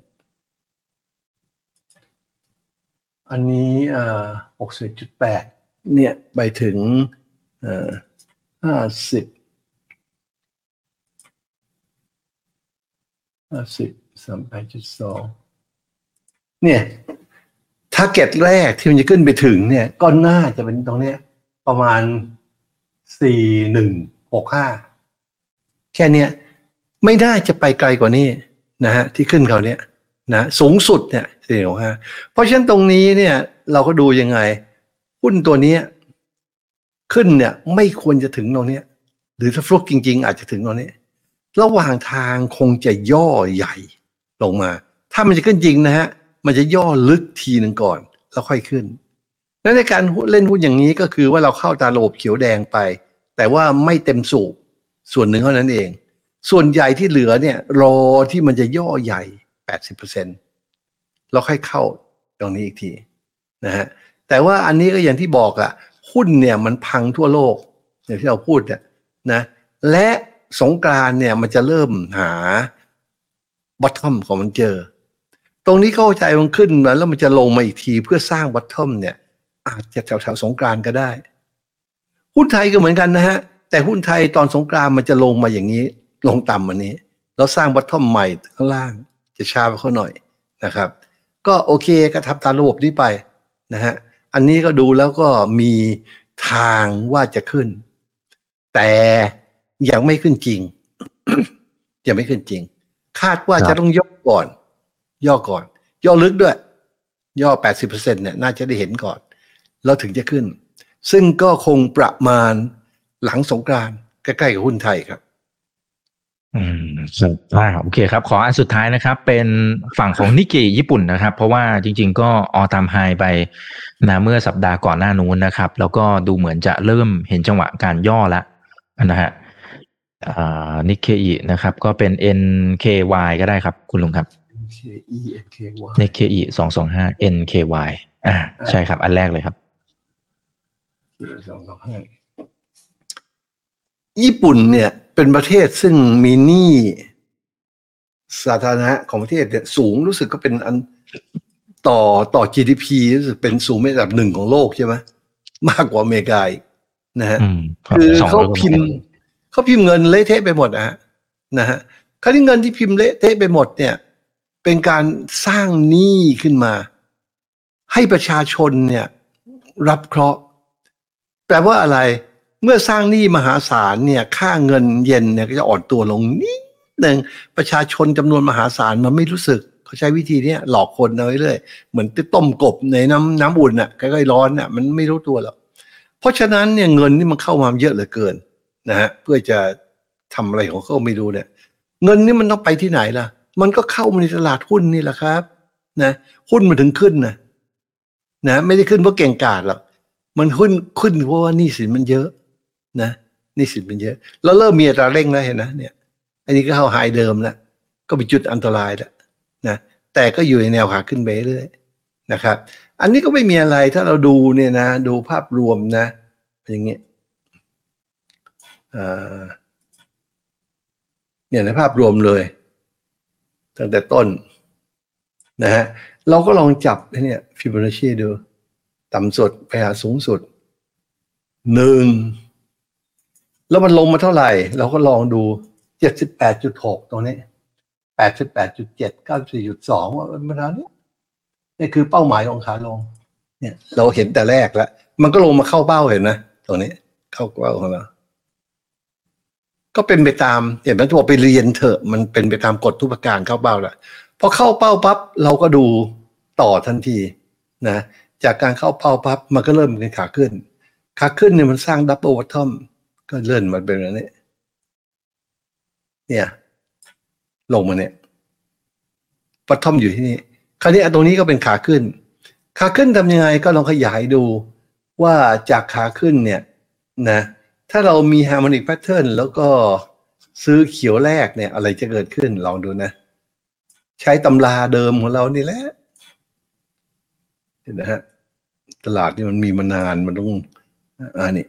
อันนี้เอ่อ หกสิบเอ็ดจุดแปด เนี่ยไปถึงเอ่อห้าสิบ ห้าสิบ สามสิบแปดจุดสอง เนี่ยทาร์เก็ตแรกที่มันจะขึ้นไปถึงเนี่ยก็น่าจะเป็นตรงเนี้ยประมาณสี่พันหนึ่งร้อยหกสิบห้าแค่เนี้ยไม่น่าจะไปไกลกว่านี้นะฮะที่ขึ้นเขาเนี้ยนะสูงสุดเนี่ยสี่พันหนึ่งร้อยหกสิบห้าเพราะฉะนั้นตรงนี้เนี่ยเราก็ดูยังไงหุ้นตัวนี้ขึ้นเนี่ยไม่ควรจะถึงตรงเนี้ยหรือถ้าฟลุกจริงๆอาจจะถึงตรงนี้ระหว่างทางคงจะย่อใหญ่ลงมาถ้ามันจะขึ้นจริงนะฮะมันจะย่อลึกทีหนึ่งก่อนแล้วค่อยขึ้นและในการเล่นหุ้นอย่างนี้ก็คือว่าเราเข้าตามระบบเขียวแดงไปแต่ว่าไม่เต็มสูบส่วนหนึ่งเท่านั้นเองส่วนใหญ่ที่เหลือเนี่ยรอที่มันจะย่อใหญ่ แปดสิบเปอร์เซ็นต์ แล้วค่อยเข้าตรงนี้อีกทีนะฮะแต่ว่าอันนี้ก็อย่างที่บอกอะหุ้นเนี่ยมันพังทั่วโลกอย่างที่เราพูดเนี่ยนะและสงกรานต์เนี่ยมันจะเริ่มหาบอททอมของมันเจอตรงนี้เข้าใจมันขึ้นมาแล้วมันจะลงมาอีกทีเพื่อสร้างบอททอมเนี่ยอาจจะแถวๆสงกรานต์ก็ได้หุ้นไทยก็เหมือนกันนะฮะแต่หุ้นไทยตอนสงกรานต์มันจะลงมาอย่างนี้ลงต่ำอันนี้แล้วสร้างบอททอมใหม่ข้างล่างจะช้าไปเขาหน่อยนะครับก็โอเคก็ทำตามระบบนี้ไปนะฮะอันนี้ก็ดูแล้วก็มีทางว่าจะขึ้นแต่ยังไม่ขึ้นจริง ยังไม่ขึ้นจริงคาดว่าจะต้องย่อก่อนย่อก่อนย่อลึกด้วยย่อ แปดสิบเปอร์เซ็นต์ เนี่ยน่าจะได้เห็นก่อนแล้วถึงจะขึ้นซึ่งก็คงประมาณหลังสงกรานต์ใกล้ๆกับหุ้นไทยครับอืมอ่าโอเคครับขออันสุดท้ายนะครับเป็นฝั่งของนิกเกอิญี่ปุ่นนะครับเพราะว่าจริงๆก็ออลไทม์ไฮไปนะเมื่อสัปดาห์ก่อนหน้านู้นนะครับแล้วก็ดูเหมือนจะเริ่มเห็นจังหวะการย่อแล้วนะฮะอ่านิกเกอินะครับก็เป็น เอ็น เค วาย ก็ได้ครับคุณลุงครับเอ็น เค อี เอ็น เค วายนิกเกอิสองสองห้า เอ็น เค วาย อ่าใช่ครับอันแรกเลยครับญี่ปุ่นเนี่ยเป็นประเทศซึ่งมีหนี้สาธารณะของประเทศเนี่ยสูงรู้สึกก็เป็นอันต่อต่อ จี ดี พี รู้สึกเป็นสูงเป็นอันดับหนึ่งของโลกใช่ไหมมากกว่าอเมริกานะฮะคือเขาพิมพ์เขาพิมพ์เงินเละเทะไปหมดนะฮะนะฮะคราวนี้เงินที่พิมพ์เละเทะไปหมดเนี่ยเป็นการสร้างหนี้ขึ้นมาให้ประชาชนเนี่ยรับเคราะห์แปลว่าอะไรเมื่อสร้างหนี้มหาศาลเนี่ยค่าเงินเยนเนี่ยก็จะอ่อนตัวลงนิดนึงประชาชนจำนวนมหาศาลมันไม่รู้สึกเขาใช้วิธีนี้หลอกคนเอาไว้เรื่อยเหมือนต้มกบในน้ำน้ำอุ่นอ่ะใกล้ๆร้อนอ่ะมันไม่รู้ตัวหรอกเพราะฉะนั้นเนี่ยเงินนี่มันเข้ามาเยอะเหลือเกินนะฮะเพื่อจะทำอะไรของเขาไม่รู้เนี่ยเงินนี่มันต้องไปที่ไหนล่ะมันก็เข้ามาในตลาดหุ้นนี่แหละครับนะหุ้นมันถึงขึ้นนะนะไม่ได้ขึ้นเพราะเก่งกาจหรอกมันขึ้นขึ้นเพราะว่าหนี้สินมันเยอะนะหนี้สินมันเยอะแล้วเริ่มมีอัตราเร่งแล้วเห็นนะเนี่ยอันนี้ก็เข้าไฮเดิมแล้วก็มีจุดอันตรายแล้วนะแต่ก็อยู่ในแนวขาขึ้นไปเรื่อยนะครับอันนี้ก็ไม่มีอะไรถ้าเราดูเนี่ยนะดูภาพรวมนะอย่างเงี้ยเนี่ยในภาพรวมเลยตั้งแต่ต้นนะฮะเราก็ลองจับเนี่ยฟิโบนัชชีดูต่ำสุดไปหาสูงสุดหนึ่งแล้วมันลงมาเท่าไหร่เราก็ลองดู เจ็ดสิบแปดจุดหก ตรงนี้ แปดสิบแปดจุดเจ็ด เก้าสิบสี่จุดสอง ว่ามันประมาณนี้นี่คือเป้าหมายของขาลงเนี่ยเราเห็นแต่แรกแล้วมันก็ลงมาเข้าเป้าเห็นนะตรงนี้เข้าเป้าของเราก็เป็นไปตามเห็นไหมที่บอกไปเรียนเถอะมันเป็นไปตามกฎทุกประการเข้าเป้าแหละพอเข้าเป้าปั๊บเราก็ดูต่อทันทีนะจากการเข้าเป้าปั๊บมันก็เริ่มเป็นขาขึ้นขาขึ้นเนี่ยมันสร้างดับเบิลบอททอมก็เลื่อนมาเป็นแบบนี้เนี่ยลงมาเนี่ยบอททอมอยู่ที่นี่คราวนี้ตรงนี้ก็เป็นขาขึ้นขาขึ้นทำยังไงก็ลองขยายดูว่าจากขาขึ้นเนี่ยนะถ้าเรามี harmonic pattern แล้วก็ซื้อเขียวแรกเนี่ยอะไรจะเกิดขึ้นลองดูนะใช้ตำราเดิมของเรานี่แหละเห็นนะฮะตลาดนี่มันมีมานานมันต้องอ่านี่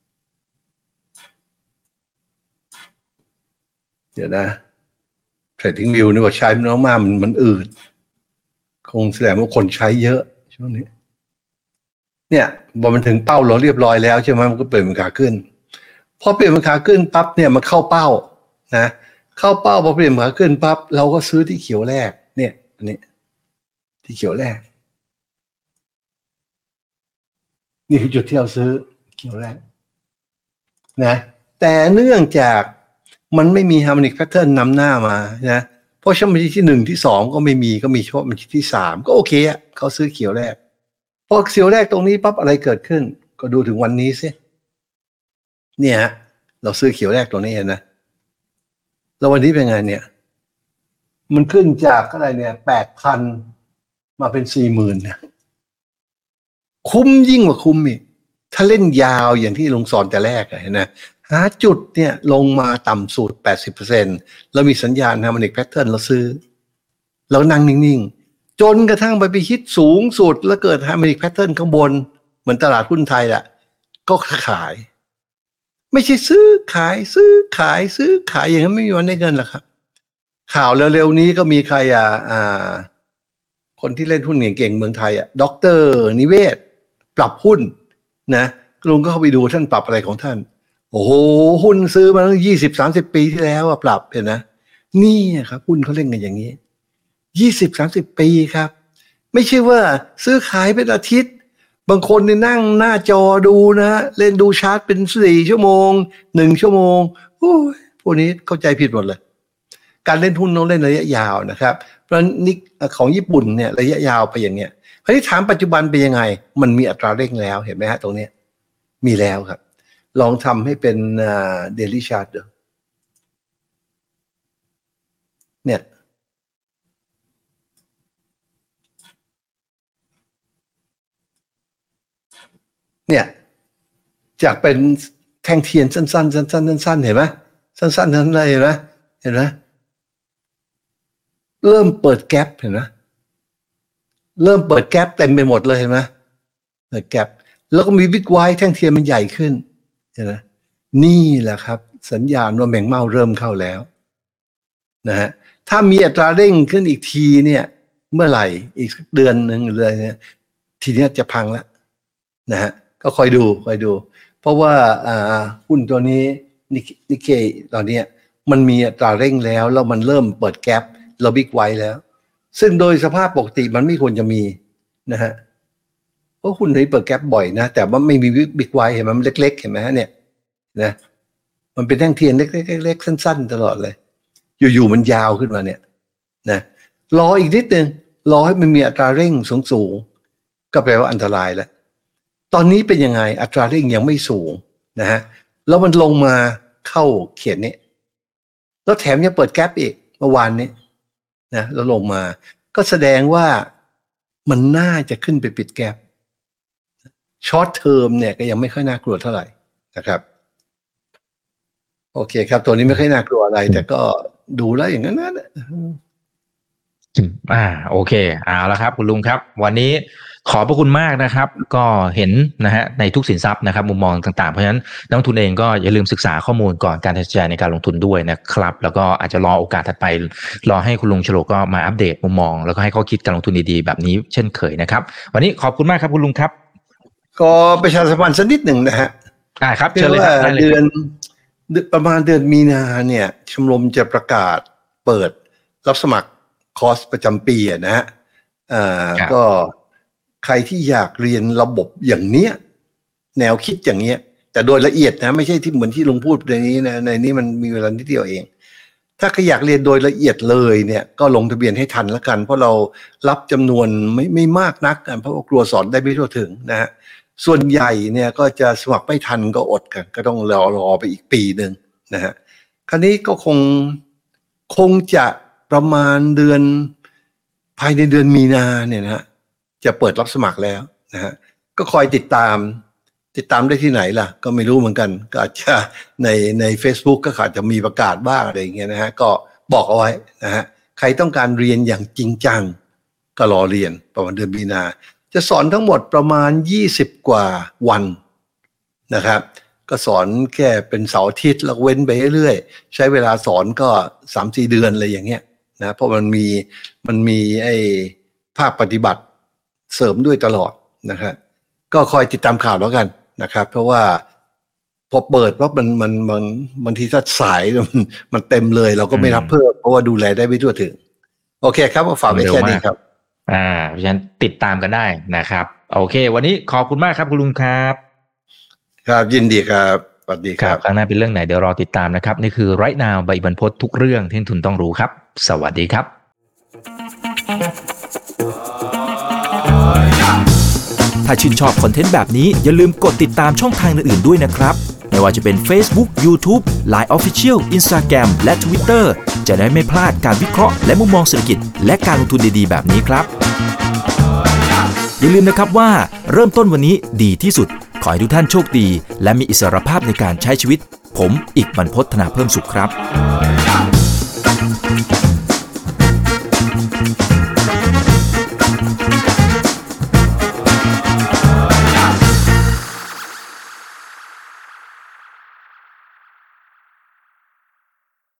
เดี๋ยวนะเทรดดิ้งวิวนี่ว่าใช้มันมากมันมันอืดคงแสดงว่าคนใช้เยอะช่วงนี้เนี่ยพอมันถึงเป้าเราเรียบร้อยแล้วใช่ไหมมันก็เปลี่ยนเป็นขาขึ้นพอเปลี่ยนเป็นขาขึ้นปั๊บเนี่ยมันเข้าเป้านะเข้าเป้าพอเปลี่ยนเป็นขาขึ้นปั๊บเราก็ซื้อที่เขียวแรกเนี่ยอันนี้ที่เขียวแรกนี่คือจุดที่เราซื้อเขียวแรกนะแต่เนื่องจากมันไม่มี harmonic pattern นำหน้ามานะเพราะช่วงบัญชีที่หนึ่งที่สองก็ไม่มีก็มีเฉพาะบัญชีที่สามก็โอเคอ่ะเขาซื้อเขียวแรกพอเขียวแรกตรงนี้ปั๊บอะไรเกิดขึ้นก็ดูถึงวันนี้สิเนี่ยเราซื้อเขียวแรกตรงนี้เห็นนะแล้ววันนี้เป็นไงเนี่ยมันขึ้นจากอะไรเนี่ยแปดพันมาเป็นสี่หมื่นเนี่ยคุ้มยิ่งกว่าคุ้มอีกถ้าเล่นยาวอย่างที่ลุงสอนแต่แรกเห็นนะหาจุดเนี่ยลงมาต่ำสุด แปดสิบเปอร์เซ็นต์ แล้วมีสัญญาณ harmonic pattern เราซื้อแล้วนั่งนิ่งๆจนกระทั่งไปไปฮิตสูงสุดแล้วเกิด harmonic pattern ข้างบนเหมือนตลาดหุ้นไทยแหละก็ขายไม่ใช่ซื้อขายซื้อขายซื้อขายอย่างนั้นไม่มีวันได้เงินหรอกครับข่าวเร็วๆนี้ก็มีใครอ่ะอ่าคนที่เล่นหุ้นเก่งๆเมืองไทยอ่ะดร.นิเวศปรับหุ้นนะลุงก็เข้าไปดูท่านปรับอะไรของท่านโอ้โหหุ้นซื้อมาตั้งยี่สิบสามสิบปีที่แล้วอะปรับเห็นนะนี่ครับหุ้นเขาเล่นกันอย่างนี้ยี่สิบสามสิบปีครับไม่ใช่ว่าซื้อขายเป็นอาทิตย์บางคนเนี่ยนั่งหน้าจอดูนะเล่นดูชาร์ตเป็นสี่ชั่วโมงหนึ่งชั่วโมงโอ้ยพวกนี้เข้าใจผิดหมดเลยการเล่นหุ้นต้องเล่นระยะยาวนะครับเพราะนี่ของญี่ปุ่นเนี่ยระยะยาวไปอย่างเงี้ยคราวนี้ถามปัจจุบันเป็นยังไงมันมีอัตราเร่งแล้วเห็นไหมฮะตรงนี้มีแล้วครับลองทำให้เป็นเดลี่ชาร์ตดูเนี่ยเนี่ยจากเป็นแท่งเทียนสั้นๆสั้นๆสั้นๆเห็นไหมสั้นๆนั้นเลยเห็นไหมเห็นไหมเริ่มเปิดแก๊ปเห็นไหมเริ่มเปิดแก๊ปเต็มไปหมดเลยเห็นไหมเปิดแก๊ปแล้วก็มีบิ๊กไวท์แท่งเทียนมันใหญ่ขึ้นเห็นไหมนี่แหละครับสัญญาณว่าแมงเม่าเริ่มเข้าแล้วนะฮะถ้ามีอัตราเร่งขึ้นอีกทีเนี่ยเมื่อไหร่อีกสักเดือนหนึ่งเลยเนี่ยทีนี้จะพังแล้วนะฮะก็คอยดูคอยดูเพราะว่าอ่าหุ้นตัวนี้นิเคอิตอนนี้มันมีอัตราเร่งแล้วแล้วมันเริ่มเปิดแก๊ปเราบิ๊กไวท์แล้วซึ่งโดยสภาพปกติมันไม่ควรจะมีนะฮะเพราะหุ้นนี้เปิดแก๊ปบ่อยนะแต่ว่าไม่มีบิ๊กไวท์เห็นไหมมันเล็กๆเห็นไหมฮะเนี่ยนะมันเป็นแท่งเทียนเล็กๆๆสั้นๆตลอดเลยอยู่ๆมันยาวขึ้นมาเนี่ยนะรออีกนิดนึงรอให้มันมีอัตราเร่งสูงๆก็แปลว่าอันตรายแล้วตอนนี้เป็นยังไงอัตราเร่งยังไม่สูงนะฮะแล้วมันลงมาเข้าเขียนนี้แล้วแถมยังเปิดแก๊ปอีกเมื่อวานนี้นะแล้วลงมาก็แสดงว่ามันน่าจะขึ้นไปปิดแก๊ปช็อตเทอมเนี่ยก็ยังไม่ค่อยน่ากลัวเท่าไหร่นะครับโอเคครับตัวนี้ไม่ค่อยน่ากลัวอะไรแต่ก็ดูแล้วอย่างนั้นนะอ่าโอเคเอาละครับคุณลุงครับวันนี้ขอบพระคุณมากนะครับก็เห็นนะฮะในทุกสินทรัพย์นะครับมุมมองต่างๆเพราะฉะนั้นนักลงทุนเองก็อย่าลืมศึกษาข้อมูลก่อนการตัดสินใจในการลงทุนด้วยนะครับแล้วก็อาจจะรอโอกาสถัดไปรอให้คุณลุงฉลกก็มาอัปเดตมุมมองแล้วก็ให้ข้อคิดการลงทุนดีๆแบบนี้เช่นเคยนะครับวันนี้ขอบคุณมากครับคุณลุงครับก็ประชาสัมพันธ์สักนิดหนึ่งนะฮะอ่าครับเชิญเลยครับเดือนประมาณเดือนมีนาเนี่ยชมรมจะประกาศเปิดรับสมัครคอร์สประจำปีนะฮะอ่าก็ใครที่อยากเรียนระบบอย่างเนี้ยแนวคิดอย่างเนี้ยแต่โดยละเอียดนะไม่ใช่ที่เหมือนที่ลุงพูดในนี้นะในนี้มันมีเวลานิดเดียวเองถ้าใครอยากเรียนโดยละเอียดเลยเนี่ยก็ลงทะเบียนให้ทันแล้วกันเพราะเรารับจำนวนไม่ไม่มากนักกันเพราะว่ากลัวสอนได้ไม่ทั่วถึงนะฮะส่วนใหญ่เนี่ยก็จะสมัครไม่ทันก็อดกันก็ต้องรอรอไปอีกปีหนึ่งนะฮะคราวนี้ก็คงคงจะประมาณเดือนภายในเดือนมีนาเนี่ยนะฮะจะเปิดรับสมัครแล้วนะฮะก็คอยติดตามติดตามได้ที่ไหนล่ะก็ไม่รู้เหมือนกันก็อาจจะในใน Facebook ก็อาจจะมีประกาศบ้างอะไรอย่างเงี้ยนะฮะก็บอกเอาไว้นะฮะใครต้องการเรียนอย่างจริงจังก็รอเรียนประมาณเดือนมีนาจะสอนทั้งหมดประมาณยี่สิบกว่าวันนะครับก็สอนแค่เป็นเสาร์อาทิตย์แล้วเว้นไปเรื่อยๆใช้เวลาสอนก็ สามถึงสี่ เดือนอะไรอย่างเงี้ยนะเพราะมันมีมันมีไอ้ภาคปฏิบัติเสริมด้วยตลอดนะครับก็คอยติดตามข่าวแล้วกันนะครับเพราะว่าพอเปิดว่ามันมันมันบางทีถ้าสายมันมันเต็มเลยเราก็ไม่รับเพิ่มเพราะว่าดูแลได้ไม่ทั่วถึงโอเคครับฝากไว้แค่นี้ครับอ่าเพราะฉะนั้นติดตามกันได้นะครับโอเควันนี้ขอบคุณมากครับคุณลุงครับครับยินดีครับสวัสดีครับครั้งหน้าเป็นเรื่องไหนเดี๋ยวรอติดตามนะครับนี่คือ Right Now ใบบรรพตทุกเรื่องที่ทุนต้องรู้ครับสวัสดีครับถ้าชื่นชอบคอนเทนต์แบบนี้อย่าลืมกดติดตามช่องทางอื่นๆด้วยนะครับไม่ว่าจะเป็น Facebook, YouTube, ไลน์ Official, Instagram และ Twitter จะได้ไม่พลาดการวิเคราะห์และมุมมองเศรษฐกิจและการลงทุนดีๆแบบนี้ครับอย่าลืมนะครับว่าเริ่มต้นวันนี้ดีที่สุดขอให้ทุกท่านโชคดีและมีอิสรภาพในการใช้ชีวิตผมอีกบรรพต ธนาเพิ่มสุขครับ